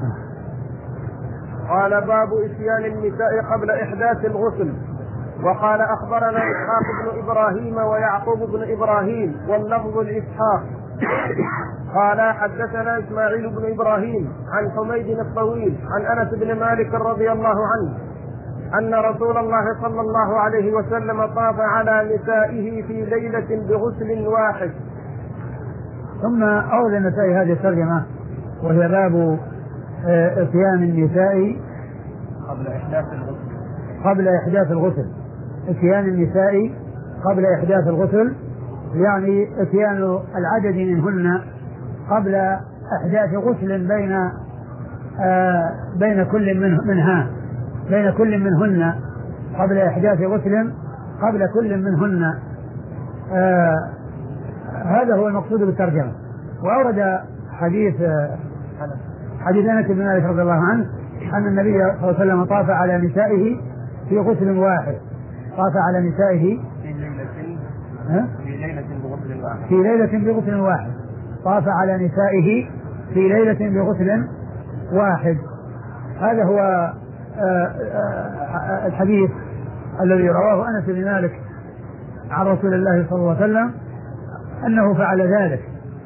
قال باب إتيان النساء قبل إحداث الغسل. وقال أخبرنا إسحاق بن إبراهيم ويعقوب بن إبراهيم واللفظ لإسحاق قال حدثنا إسماعيل بن إبراهيم عن حميد الطويل عن أنس بن مالك رضي الله عنه أن رسول الله صلى الله عليه وسلم طاف على نسائه في ليلة بغسل واحد. ثم أورد النسائي هذه الترجمة وهي باب اتيان النساء قبل إحداث الغسل قبل إحداث الغسل اتيان النساء قبل إحداث الغسل، يعني اتيان العدد منهن قبل إحداث غسل بين آه بين كل من منها بين كل منهن قبل إحداث غسل قبل كل منهن. آه هذا هو المقصود بالترجمة. وأورد حديث آه حديث أنس بن مالك رضي الله عنه أن النبي صلى الله عليه وسلم طاف على نسائه في غسل واحد طاف على نسائه في ليلة في ليلة بغسل واحد في ليلة بغسل واحد طاف على نسائه في ليلة بغسل واحد. هذا هو آآ آآ الحديث الذي رواه أنس بن مالك عن رسول الله صلى الله عليه وسلم أنه فعل ذلك.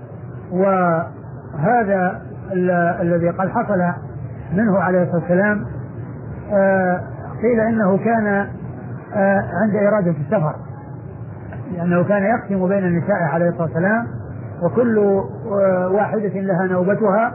وهذا الذي قد حصل منه عليه الصلاة والسلام قيل إنه كان عند إرادة السفر، لأنه كان يقسم بين النساء عليه الصلاة والسلام وكل واحدة لها نوبتها،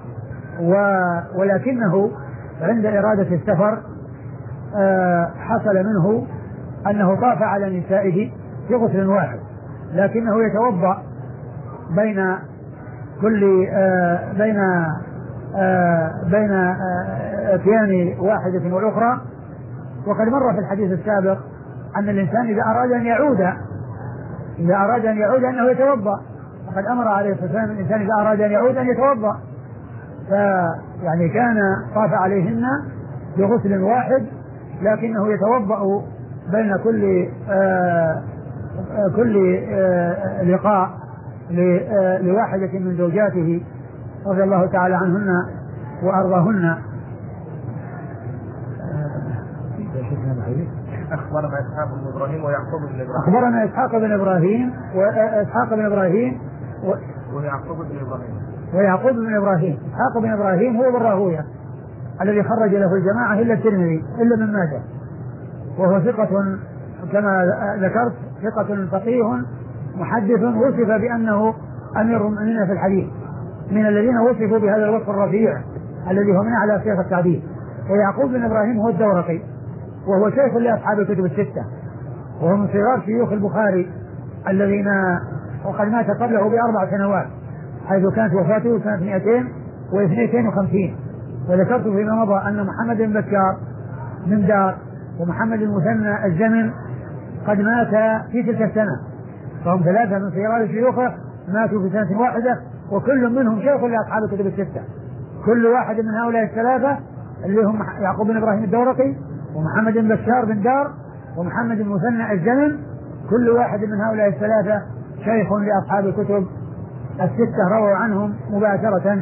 ولكنه عند إرادة السفر حصل منه أنه طاف على نسائه في غسل واحد، لكنه يتوضأ بين كل بين بين اتيان واحدة والأخرى. وقد مر في الحديث السابق أن الإنسان إذا أراد أن يعود إذا أراد أن يعود أنه يتوضأ، وقد أمر عليه الصلاة والسلام الإنسان إذا أراد أن يعود أن يتوضأ. فيعني كان طاف عليهن بغسل واحد، لكنه يتوضأ بين كل آآ كل آآ لقاء لواحدة من زوجاته رضي الله تعالى عنهن وأرضاهن. أخبرنا إسحاق بن إبراهيم ويعقوب بن إبراهيم أخبرنا إسحاق بن إبراهيم وإسحاق بن إبراهيم ويعقوب بن إبراهيم ويعقوب بن إبراهيم. إسحاق بن إبراهيم هو بن راهويه الذي خرج له الجماعة إلا الترمذي إلا من ماجه، وهو ثقة كما ذكرت، ثقة فقيه محدث وصف بأنه أمير المؤمنين في الحديث، من الذين وصفوا بهذا الوصف الرفيع الذي هو من أعلى صيغ التعديل. ويعقوب بن إبراهيم هو الدورقي، وهو شيخ لأصحاب الكتب الستة، وهو من صغار شيوخ البخاري الذين وقد مات قبله بأربع سنوات، حيث كانت وفاته سنة مئتين واثنين وخمسين. وذكرت فيما مضى أن محمد بن بكار من دار ومحمد المثنى الزمن قد مات في تلك السنة، فهم ثلاثة من صغار شيوخه ماتوا في سنة واحدة، وكل منهم شيخ لأصحاب الكتب الستة. كل واحد من هؤلاء الثلاثة اللي هم يعقوب بن إبراهيم الدورقي ومحمد بن بشار بن دار ومحمد المثنى الزمن، كل واحد من هؤلاء الثلاثة شيخ لأصحاب الكتب الستة رووا عنهم مباشرة.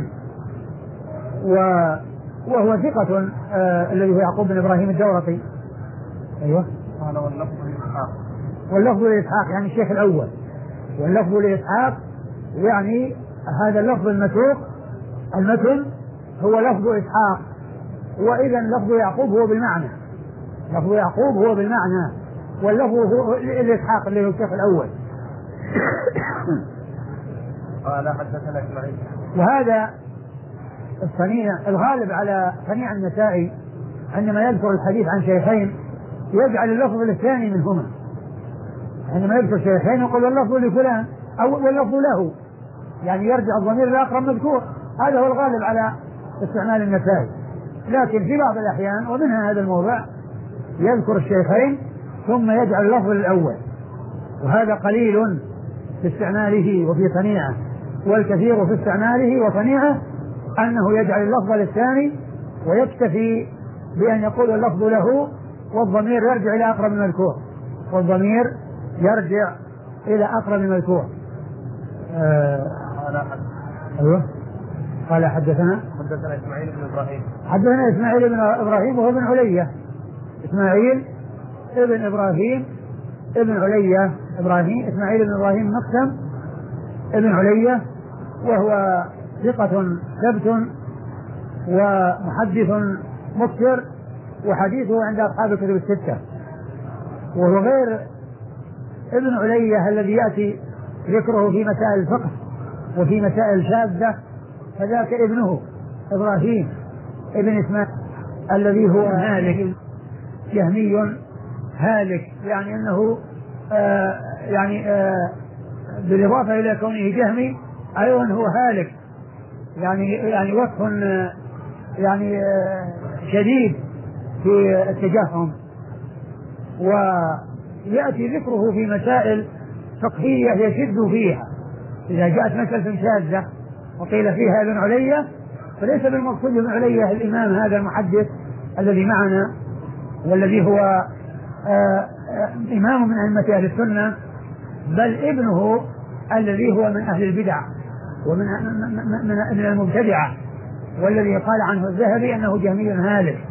وهو ثقة آه الذي هو يعقوب بن إبراهيم الدورقي. أيوة. قال واللفظ لإسحاق واللفظ لإسحاق يعني الشيخ الأول، واللفظ لإسحاق يعني هذا اللفظ المتروك المتن هو لفظ إسحاق، وإذا لفظ يعقوب هو بالمعنى، لفظ يعقوب هو بالمعنى، واللفظ هو لإسحاق اللي هو الشيخ الأول. قال حدثنا إسماعيل. وهذا الصنيع الغالب على صنيع النسائي عندما يذكر الحديث عن شيخين يجعل اللفظ الثاني منهما، عندما يذكر شيخين يقول اللفظ لفلان أو واللفظ له، يعني يرجع الضمير لأقرب مذكور. هذا هو الغالب على استعمال النسائي، لكن في بعض الأحيان ومنها هذا الموضع يذكر الشيخين ثم يجعل اللفظ الأول، وهذا قليل في استعماله وفي صنيعه، والكثير في استعماله وصنيعه أنه يجعل اللفظ للثاني ويكتفي بأن يقول اللفظ له والضمير يرجع إلى أقرب المذكور، والضمير يرجع إلى أقرب المذكور. آه أيوه. قال حدثنا حدثنا إسماعيل بن إبراهيم حدثنا إسماعيل بن إبراهيم وهو ابن علية، إسماعيل ابن إبراهيم ابن علية إبراهيم إسماعيل بن إبراهيم مقسم ابن علية، وهو ثقة ثبت ومحدث مكثر وحديثه عند أصحاب الكتب الستة، وهو غير ابن علية الذي يأتي ذكره في مسائل الفقه وفي مسائل شاذة، فذاك ابنه إبراهيم ابن إسماعيل الذي هو هالك جهمي هالك، يعني أنه آه يعني آه بالإضافة إلى كونه جهمي أيضا هو هالك، يعني يعني وصف آه يعني آه شديد في التجهم، ويأتي ذكره في مسائل فقهية يشد فيها. إذا جاءت مسألة شاذة وقيل فيها ابن علية فليس بالمقصود ابن علية الإمام هذا المحدث الذي معنا والذي هو آآ آآ إمام من أئمة أهل السنة، بل ابنه الذي هو من أهل البدع ومن من, من المبتدعة، والذي قال عنه الذهبي أنه جهمي هالك.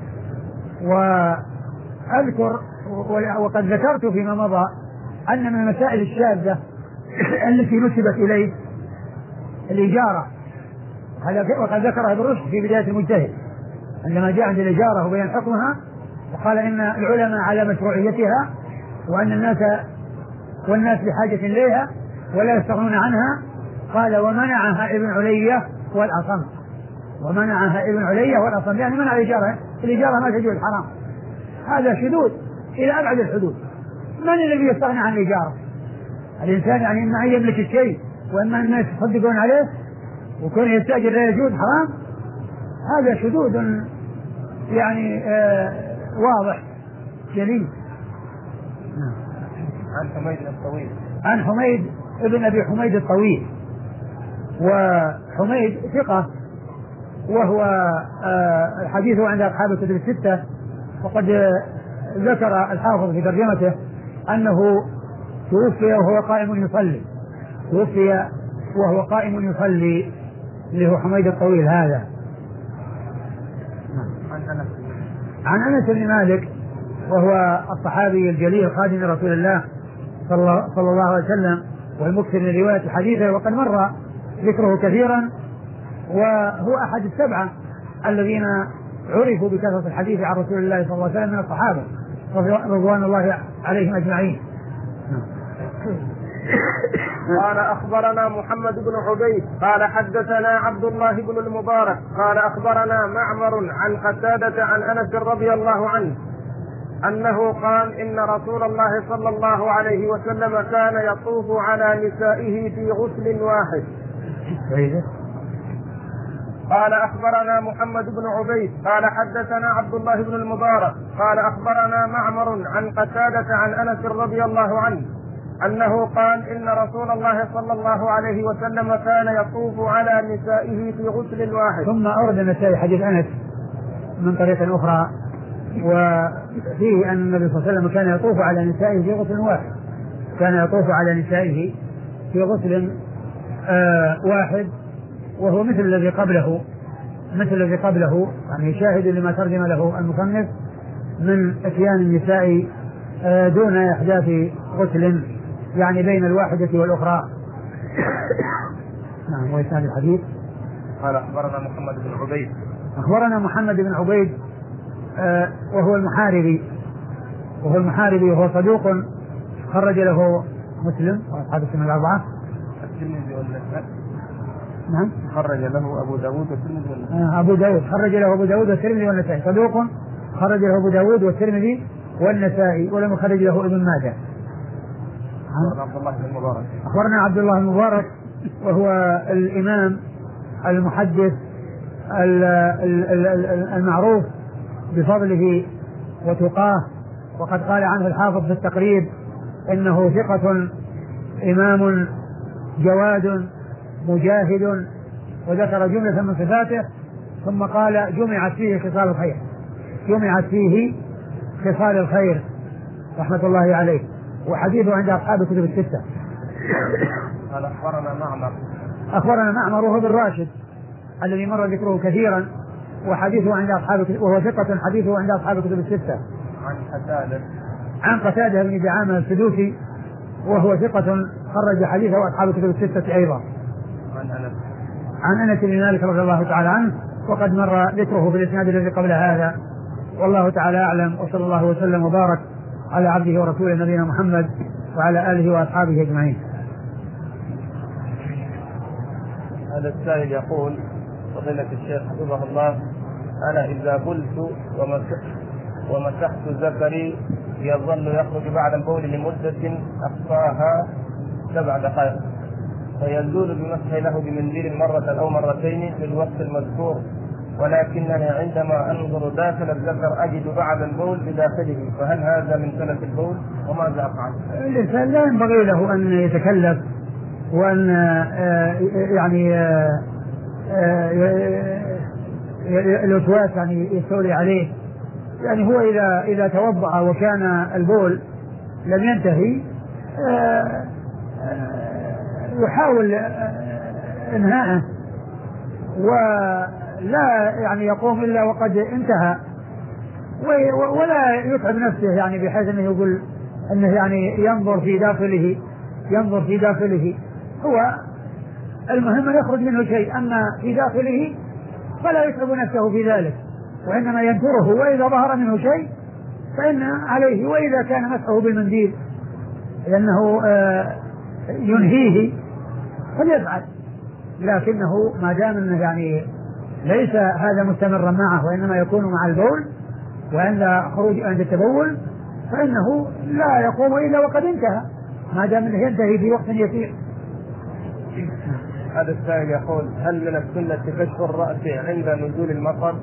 وأذكر وقد ذكرت فيما مضى أن من المسائل الشاذة التي نسبت إليه الإجارة، وقد ذكرها ابن رشد في بداية المجتهد عندما جاء عند الإجارة وبيان حكمها، وقال إن العلماء على مشروعيتها وأن الناس والناس بحاجة إليها ولا يستغنون عنها. قال ومنعها ابن علية والأصم، ومنعها ابن علية والأصم، يعني منع الإجارة، الإجارة ما تجوز حرام. هذا شذوذ إلى أبعد الحدود. من الذي يستغني عن الإجارة؟ الإنسان يعني إما أن يملك الشيء وإما الناس يصدقون عليه وكون يستأجر لا يجوز حرام، هذا شذوذ يعني آه واضح جليل. عن حميد الطويل عن حميد ابن أبي حميد الطويل، وحميد ثقة، وهو آه حديثه عند أصحاب الكتب الستة، وقد ذكر الحافظ في ترجمته أنه توفي وهو قائم يصلي، توفي وهو قائم يصلي، اللي هو حميد الطويل هذا. عن أنس بن مالك وهو الصحابي الجليل خادم رسول الله صلى الله عليه وسلم والمكثر من رواية حديثه، وقد مر ذكره كثيرا، وهو أحد السبعة الذين عرفوا بكثرة الحديث عن رسول الله صلى الله عليه وسلم من الصحابة رضوان الله عليهم أجمعين. قال أخبرنا محمد بن عبيد قال حدثنا عبد الله بن المبارك قال أخبرنا معمر عن قتادة عن أنس رضي الله عنه أنه قال إن رسول الله صلى الله عليه وسلم كان يطوف على نسائه في غسل واحد. قال أخبرنا محمد بن عبيد قال حدثنا عبد الله بن المبارك قال أخبرنا معمر عن قتادة عن أنس رضي الله عنه أنه قال إن رسول الله صلى الله عليه وسلم كان يطوف على نسائه في غسل واحد. ثم أورد النسائي حديث أنس من طريق أخرى، وفيه أن النبي صلى الله عليه وسلم كان يطوف على نسائه في غسل واحد، كان يطوف على نسائه في غسل آه واحد، وهو مثل الذي قبله مثل الذي قبله يعني شاهد لما ترجم له المصنف من اتيان النساء آه دون إحداث غسل يعني بين الواحدة والأخرى. نعم. وإسناد الحديث قال أخبرنا محمد بن عبيد أخبرنا محمد بن عبيد آه وهو المحاربي وهو المحاربي وهو صدوق خرج له مسلم وأصحاب السنة الأربعة. الترمذي والنسائي. نعم. خرج له أبو داود والترمذي والنسائي. آه أبو داود خرج له أبو داود والترمذي والنسائي، صدوق خرج له أبو داود والترمذي والنسائي، ولم يخرج له ابن ماجه. عبد الله بن المبارك أخبرنا عبد الله المبارك وهو الإمام المحدث المعروف بفضله وتقاه، وقد قال عنه الحافظ في التقريب إنه ثقة إمام جواد مجاهد، وذكر جملة من صفاته ثم قال جمعت فيه خصال الخير، جمعت فيه خصال الخير رحمة الله عليه، وحديثه عند أصحاب الكتب الستة. قال أخبرنا معمر أخبرنا معمر وهو بن راشد الذي مر ذكره كثيرا، وحديثه عند أصحاب وهو ثقة حديثه عند أصحاب الكتب الستة. عن قتادة عن قتادة بن دعامة السدوسي وهو ثقة خرج حديثه أصحاب الكتب الستة أيضا. عن أنس عن أنس بن مالك رضي الله تعالى عنه، وقد مر ذكره في الإسناد الذي قبل هذا. والله تعالى أعلم، وصلى الله وسلم وبارك على عبده ورسوله نبينا محمد وعلى آله وأصحابه أجمعين. هذا السائل يقول: فضيلة الشيخ حفظه الله، أنا إذا بلت ومسحت ذكري يظل يخرج بعد البول لمدة أقصاها سبع دقائق، فيزول بمسح له بمنديل مرة أو مرتين في الوقت المذكور، ولكنني عندما أنظر داخل الذكر أجد بعد البول بداخله، فهل هذا من سلف البول وماذا أفعل؟ الإنسان لا ينبغي له أن يتكلف وأن يعني الوسواس يعني يستولي عليه. يعني هو إذا إذا توضأ وكان البول لم ينتهي يحاول إنهاءه ولا يعني يقوم إلا وقد انتهى، ولا يتعب نفسه يعني بحيث أنه يقول أنه يعني ينظر في داخله ينظر في داخله هو المهم أن يخرج منه شيء، أما في داخله فلا يتعب نفسه في ذلك، وإنما ينتره، وإذا ظهر منه شيء فإن عليه، وإذا كان مسحه بالمنديل لأنه ينهيه فليفعل، لكنه ما دام أنه يعني ليس هذا مستمرا معه وإنما يكون مع البول وعند خروج عند التبول فإنه لا يقوم إلا وقد انتهى، ما دام أنه ينتهي في وقت يسير. هذا السائل يقول: هل من السنة كشف الرأس عند نزول المطر؟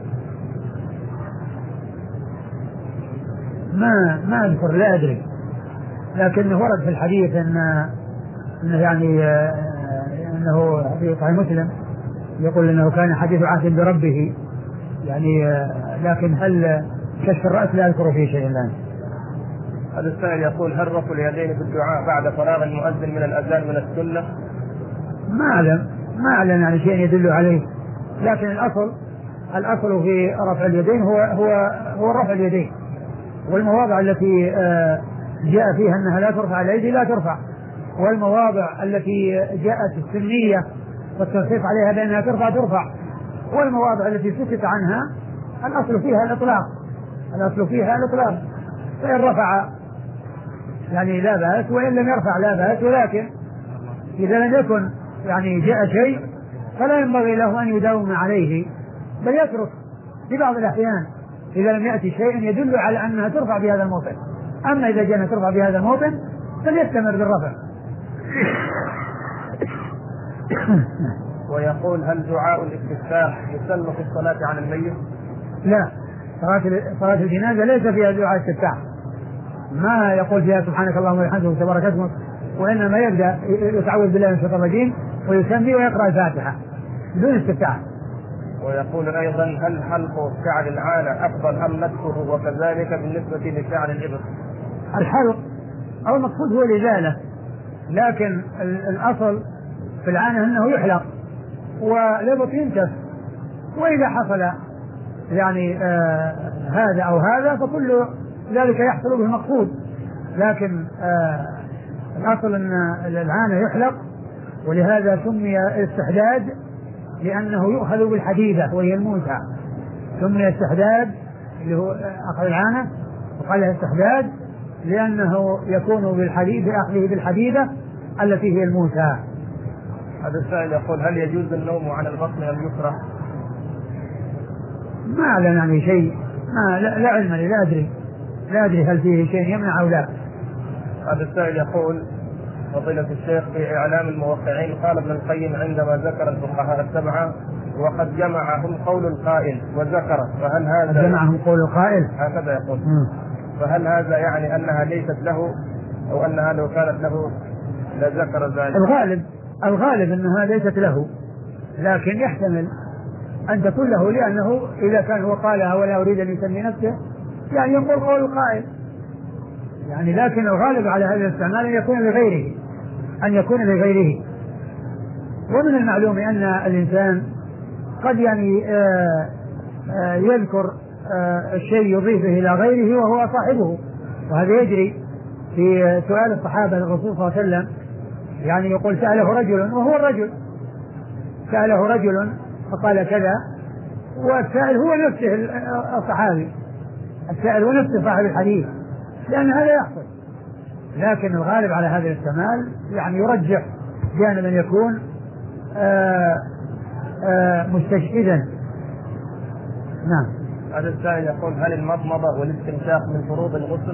ما ما أذكر، لا أدري، لكنه ورد في الحديث أن أنه يعني أنه في صحيح مسلم يقول أنه كان حديث عهد بربه يعني، لكن هل كشف الرأس لا أذكر فيه شيء الآن. هذا السائل يقول: هل رفع اليدين في الدعاء بعد فراغ المؤذن من الأذان من السنة؟ ما أعلم ما أعلم يعني شيء يدل عليه، لكن الأصل الأصل في رفع اليدين هو هو هو رفع اليدين، والمواضع التي جاء فيها أنها لا ترفع الأيدي لا ترفع، والمواضع التي جاءت السنية والتنصيص عليها بأنها ترفع ترفع، والمواضع التي سكت عنها الأصل فيها الإطلاق الأصل فيها الإطلاق فإن رفع يعني لا بأس، وإن لم يرفع لا بأس، ولكن إذا لم يكن يعني جاء شيء فلا ينبغي له أن يداوم عليه، بل يترك في بعض الأحيان إذا لم يأتي شيء يدل على أنها ترفع بهذا الموطن، أما إذا جاءت ترفع بهذا الموطن فليستمر بالرفع. ويقول: هل دعاء الاستفتاح يسن في الصلاة على الميت؟ لا، صلاة الجنازة ليس فيها دعاء استفتاح، ما يقول فيها سبحانك اللهم وبحمدك وتبارك اسمك، وإنما يبدأ يتعوذ بالله من الشيطان الرجيم ويسمي ويقرأ الفاتحة بدون استفتاح. ويقول أيضا: هل حلق شعر العانة أفضل أم نتفه، وكذلك بالنسبة لشعر الإبط؟ الحلق أو المقصود هو الإزالة، لكن الأصل في العانة أنه يحلق والإبط ينتف، وإذا حصل يعني آه هذا أو هذا فكل ذلك يحصل به المقصود، لكن آه الأصل أن العانة يحلق، ولهذا سمي استحداد لأنه يؤخذ بالحديدة وهي الموسى، سمي استحداد اللي هو أخذ العانة وقال استحداد لأنه يكون بالحديد بأخذه بالحديدة التي هي الموسى. هذا السائل يقول: هل يجوز النوم على البطن أم يكره؟ ما أعلم يعني شيء، ما لا, لا علم لي، لا أدري لا أدري هل فيه شيء يمنع أو لا. هذا السائل يقول: فضيلة الشيخ، في إعلام الموقعين قال ابن القيم عندما ذكر الفقهاء السبعة وقد جمعهم قول القائل وذكر، فهل هذا جمعهم قول القائل؟ هكذا يقول. م. فهل هذا يعني أنها ليست له، أو أنها لو كانت له لذكر ذلك؟ الغالب الغالب أنها ليست له، لكن يحتمل أن تكون له، لأنه إذا كان هو قالها ولا يريد أن يسمي نفسه يعني ينقل قول القائل يعني، لكن الغالب على هذا الاستعمال أن يكون لغيره أن يكون لغيره ومن المعلوم أن الإنسان قد يعني آآ آآ يذكر الشيء يضيفه إلى غيره وهو صاحبه، وهذا يجري في سؤال الصحابة للرسول صلى الله عليه وسلم، يعني يقول سأله رجل وهو الرجل، سأله رجل فقال كذا، والسائل هو نفسه الصحابي، السائل ونفس صاحب الحديث، لأن هذا يحصل. لكن الغالب على هذا الاحتمال يعني يرجح جانبا يكون آآ آآ مستشهدا. نعم. هذا السائل يقول: هل المضمضة والاستنشاق من فروض الغسل؟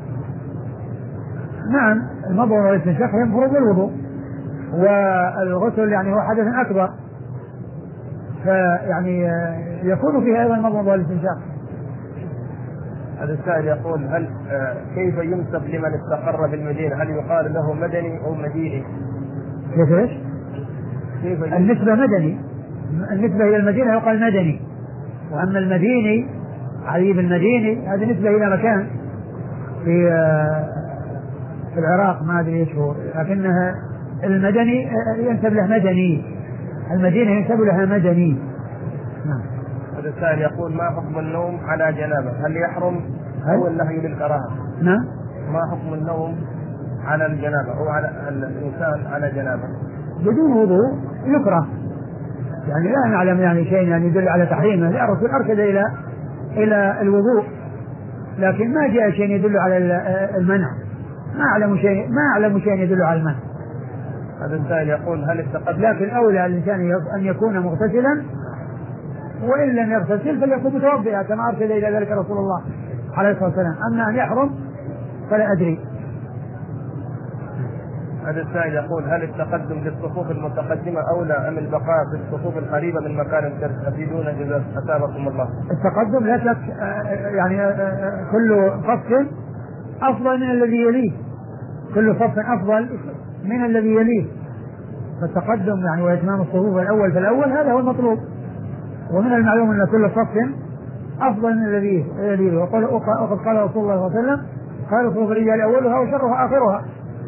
نعم، المضمضة والاستنشاق هي من فروض الوضوء، والغسل يعني هو حدث أكبر، فيعني يكون فيه أيضا المضمضة والاستنشاق. هذا السائل يقول: هل كيف ينسب لمن استقر في المدينة؟ هل يقال له مدني أو مديني؟ كيف ايش؟ كيف النسبة مدني، النسبة إلى المدينة يقال مدني، وأما المديني علي بن المديني هذه نسبة إلى مكان في في العراق ما أدري إيش هو، لكنها المدني ينسب له مدني، المدينة ينسب لها مدني. نعم. هذا السائل يقول: ما حكم النوم على جنابة؟ هل يحرم أو النهي للكراهة؟ نعم. ما حكم النوم على الجنابة أو على الإنسان على جنابة بدون وضوء؟ يكره، يعني لا نعلم يعني شيء يعني يدل على تحريمه، لا الرسول أرشد إلى إلى الوضوء، لكن ما جاء شيء يدل على المنع، ما أعلم شيء ما أعلم شيء يدل على المنع. هذا السائل يقول: هل استقد لكن أولى الإنسان أن يكون مغتسلا، وإن لم يغتسل فليكون متوضئا كما أرشد إلى ذلك رسول الله عليه الصلاة والسلام. أما أن يحرم فلا أدري. هذا السائل يقول: هل التقدم للصفوف المتقدمة أولى أم البقاء في الصفوف القريبة من مكان الدرس؟ أفيدونا جزاكم أثابكم الله. التقدم لا شك يعني كل صف أفضل من الذي يليه، كل صف أفضل من الذي يليه، فالتقدم يعني وإتمام الصفوف الأول فالأول هذا هو المطلوب، ومن المعلوم أن كل صف أفضل من الذي يليه، وقد قال رسول الله صلى الله عليه وسلم: خير صفوف الرجال أولها وشرها آخرها.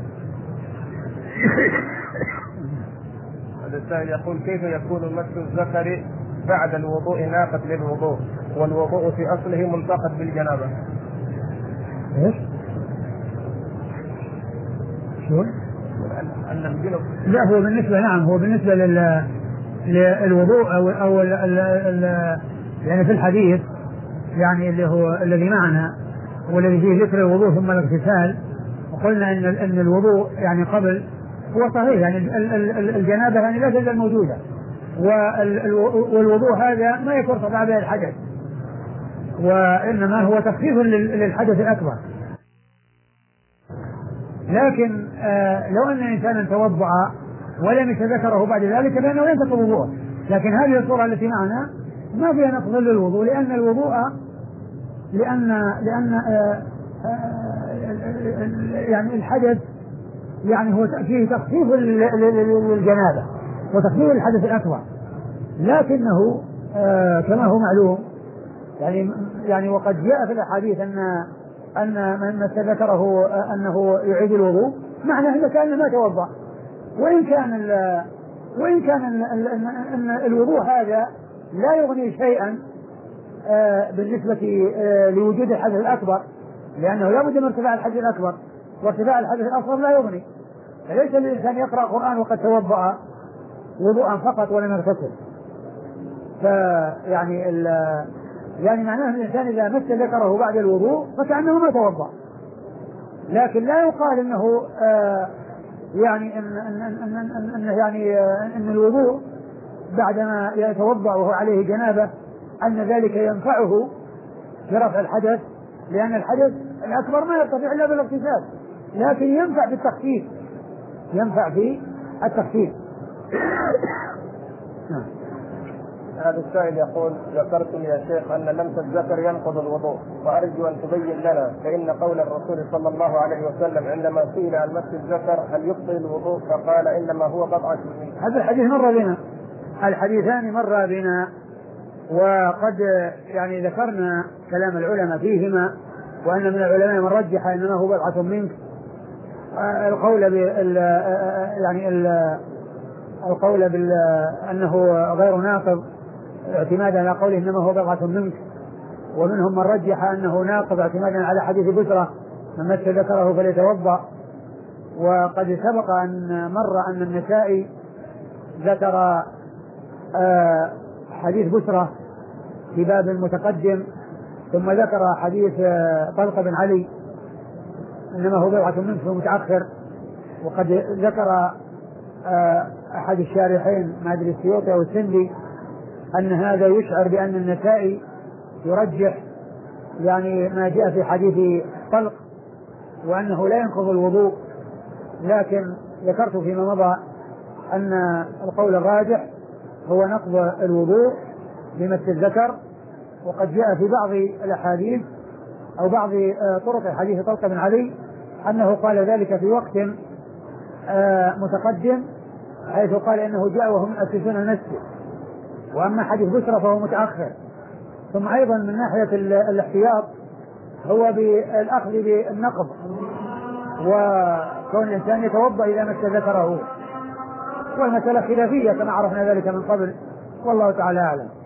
هذا السائل يقول: كيف يكون مس الذكر بعد الوضوء ناقض للوضوء والوضوء في أصله منتقد بالجنابة؟ إيش؟ شو؟ أن الجنب لا هو بالنسبة نعم هو بالنسبة لل للوضوء أو أو ال ال ال يعني في الحديث يعني اللي هو الذي معنا والذي فيه ذكر الوضوء ثم الاغتسال، وقلنا ان ان الوضوء يعني قبل هو صحيح يعني الجنابه يعني لا تزال موجوده، والوضوء هذا ما يكون تبع به الحدث، وانما هو تخفيف للحدث الاكبر. لكن آه لو ان انسانا توضا ولم يتذكره بعد ذلك فانه ينتقض وضوءه، لكن هذه الصوره التي معنا ما فيها نقض للوضوء، لان الوضوء لان لان آه آه يعني الحدث يعني هو فيه تخفيف للجنابه وتخفيف الحدث الاكبر، لكنه آه كما هو معلوم يعني يعني وقد جاء في الاحاديث ان ان من تذكره انه يعيد الوضوء معناه انه كان ما توضا، وان كان ال وان كان ال ال ان الوضوء هذا لا يغني شيئا آه بالنسبه آه لوجود الحدث الاكبر، لانه لا بد من ارتفاع الحدث الاكبر، وارتفاع الحدث الاصغر لا يغني، فليس للانسان يقرا قران وقد توضا وضوءا فقط ولم يغتسل. فيعني يعني معناه ان الانسان اذا مس ذكره بعد الوضوء فكانه ما توضا، لكن لا يقال انه آه يعني ان ان ان, إن, إن يعني آه ان الوضوء بعدما يتوضا وهو عليه جنابه ان ذلك ينفعه في رفع الحدث، لان الحدث الاكبر ما يرتفع الا بالاغتسال، لكن ينفع في التخفيف، ينفع في التخفيف. هذا السائل يقول: ذكرتم يا شيخ أن لمس الذكر ينقض الوضوء، وأرجو أن تبين لنا، فإن قول الرسول صلى الله عليه وسلم عندما سئل عن مس الذكر هل يبطل الوضوء فقال إنما هو بضعة منه. هذا الحديث مر بنا، الحديثان مر بنا، وقد يعني ذكرنا كلام العلماء فيهما، وأن من العلماء من رجح إنما هو بضعة منك، القول بال يعني ال القول بال أنه غير ناقض اعتمادا على قوله إنما هو بضعة منك، ومنهم من رجح أنه ناقض اعتمادا على حديث بسرة من مس ذكره فليتوضأ. وقد سبق أن مر أن النسائي ذكر حديث بسرة في باب المتقدم ثم ذكر حديث طلق بن علي إنما هو بضعة منه متأخر. وقد ذكر أحد الشارحين ما أدري السيوطي أو السندي أن هذا يشعر بأن النسائي يرجح يعني ما جاء في حديث طلق وأنه لا ينقض الوضوء، لكن ذكرت فيما مضى أن القول الراجح هو نقض الوضوء بمس الذكر. وقد جاء في بعض الأحاديث أو بعض طرق حديث طلق بن علي أنه قال ذلك في وقت متقدم، حيث قال إنه جاء وهم يؤسسون المسجد. وأما حديث بشرى فهو متأخر. ثم أيضا من ناحية الاحتياط هو بالأخذ بالنقض، وكون الإنسان يتوضأ إذا مس ذكره، والمسألة خلافية كما عرفنا ذلك من قبل، والله تعالى أعلم.